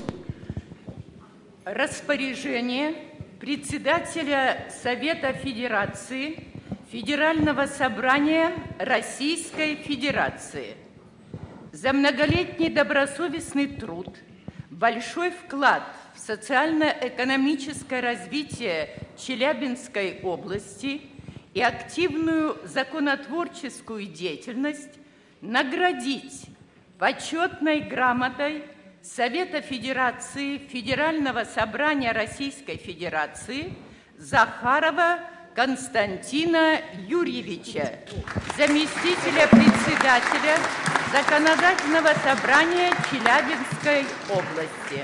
Распоряжение председателя Совета Федерации Федерального собрания Российской Федерации. За многолетний добросовестный труд, большой вклад в социально-экономическое развитие Челябинской области и активную законотворческую деятельность наградить почетной грамотой Совета Федерации Федерального собрания Российской Федерации Захарова Константина Юрьевича, заместителя председателя Законодательного собрания Челябинской области.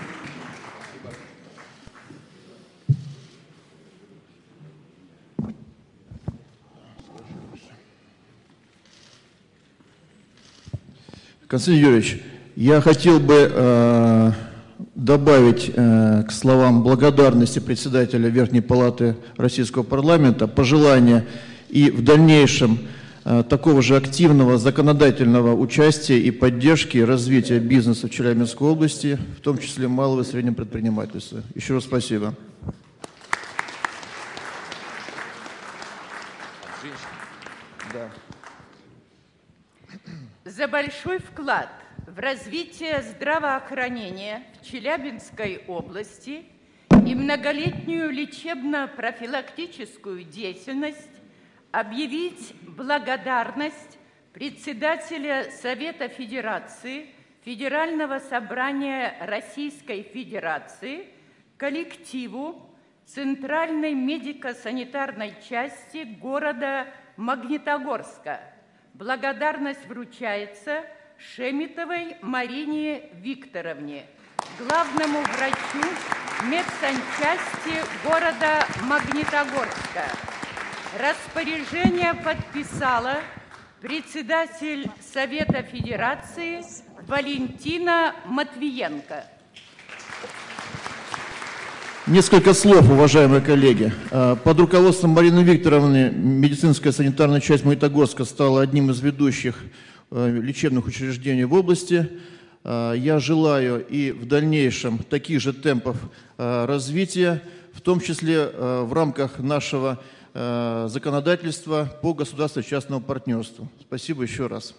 Константин Юрьевич, я хотел бы э, добавить э, к словам благодарности председателя Верхней Палаты Российского парламента пожелания и в дальнейшем э, такого же активного законодательного участия и поддержки развития бизнеса в Челябинской области, в том числе малого и среднего предпринимательства. Еще раз спасибо. За большой вклад в развитие здравоохранения в Челябинской области и многолетнюю лечебно-профилактическую деятельность объявить благодарность председателя Совета Федерации Федерального собрания Российской Федерации коллективу Центральной медико-санитарной части города Магнитогорска. Благодарность вручается Шемитовой Марине Викторовне, главному врачу медсанчасти города Магнитогорска. Распоряжение подписала председатель Совета Федерации Валентина Матвиенко. Несколько слов, уважаемые коллеги. Под руководством Марины Викторовны медицинская санитарная часть Магнитогорска стала одним из ведущих лечебных учреждений в области. Я желаю и в дальнейшем таких же темпов развития, в том числе в рамках нашего законодательства по государственно-частному партнерству. Спасибо еще раз.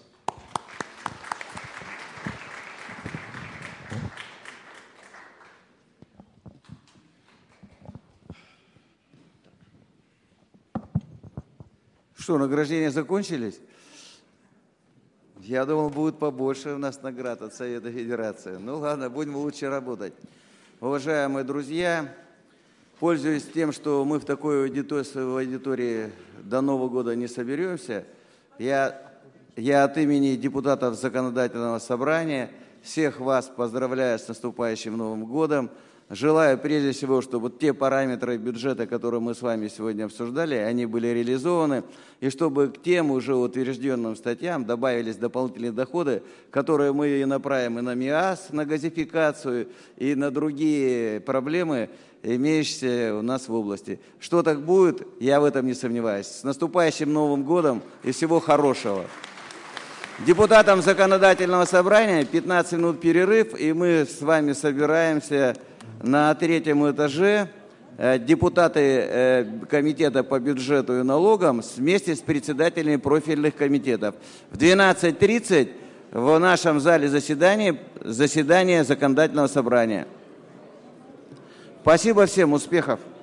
Что, награждения закончились? Я думал, будет побольше у нас наград от Совета Федерации. Ну ладно, будем лучше работать. Уважаемые друзья, пользуясь тем, что мы в такой аудитории до Нового года не соберемся, я, я от имени депутатов Законодательного собрания всех вас поздравляю с наступающим Новым годом. Желаю прежде всего, чтобы те параметры бюджета, которые мы с вами сегодня обсуждали, они были реализованы, и чтобы к тем уже утвержденным статьям добавились дополнительные доходы, которые мы и направим и на МИАС, на газификацию, и на другие проблемы, имеющиеся у нас в области. Что так будет, я в этом не сомневаюсь. С наступающим Новым годом и всего хорошего. Депутатам Законодательного собрания пятнадцать минут перерыв, и мы с вами собираемся на третьем этаже. Депутаты комитета по бюджету и налогам вместе с председателями профильных комитетов. В двенадцать тридцать в нашем зале заседания заседание Законодательного собрания. Спасибо всем, успехов!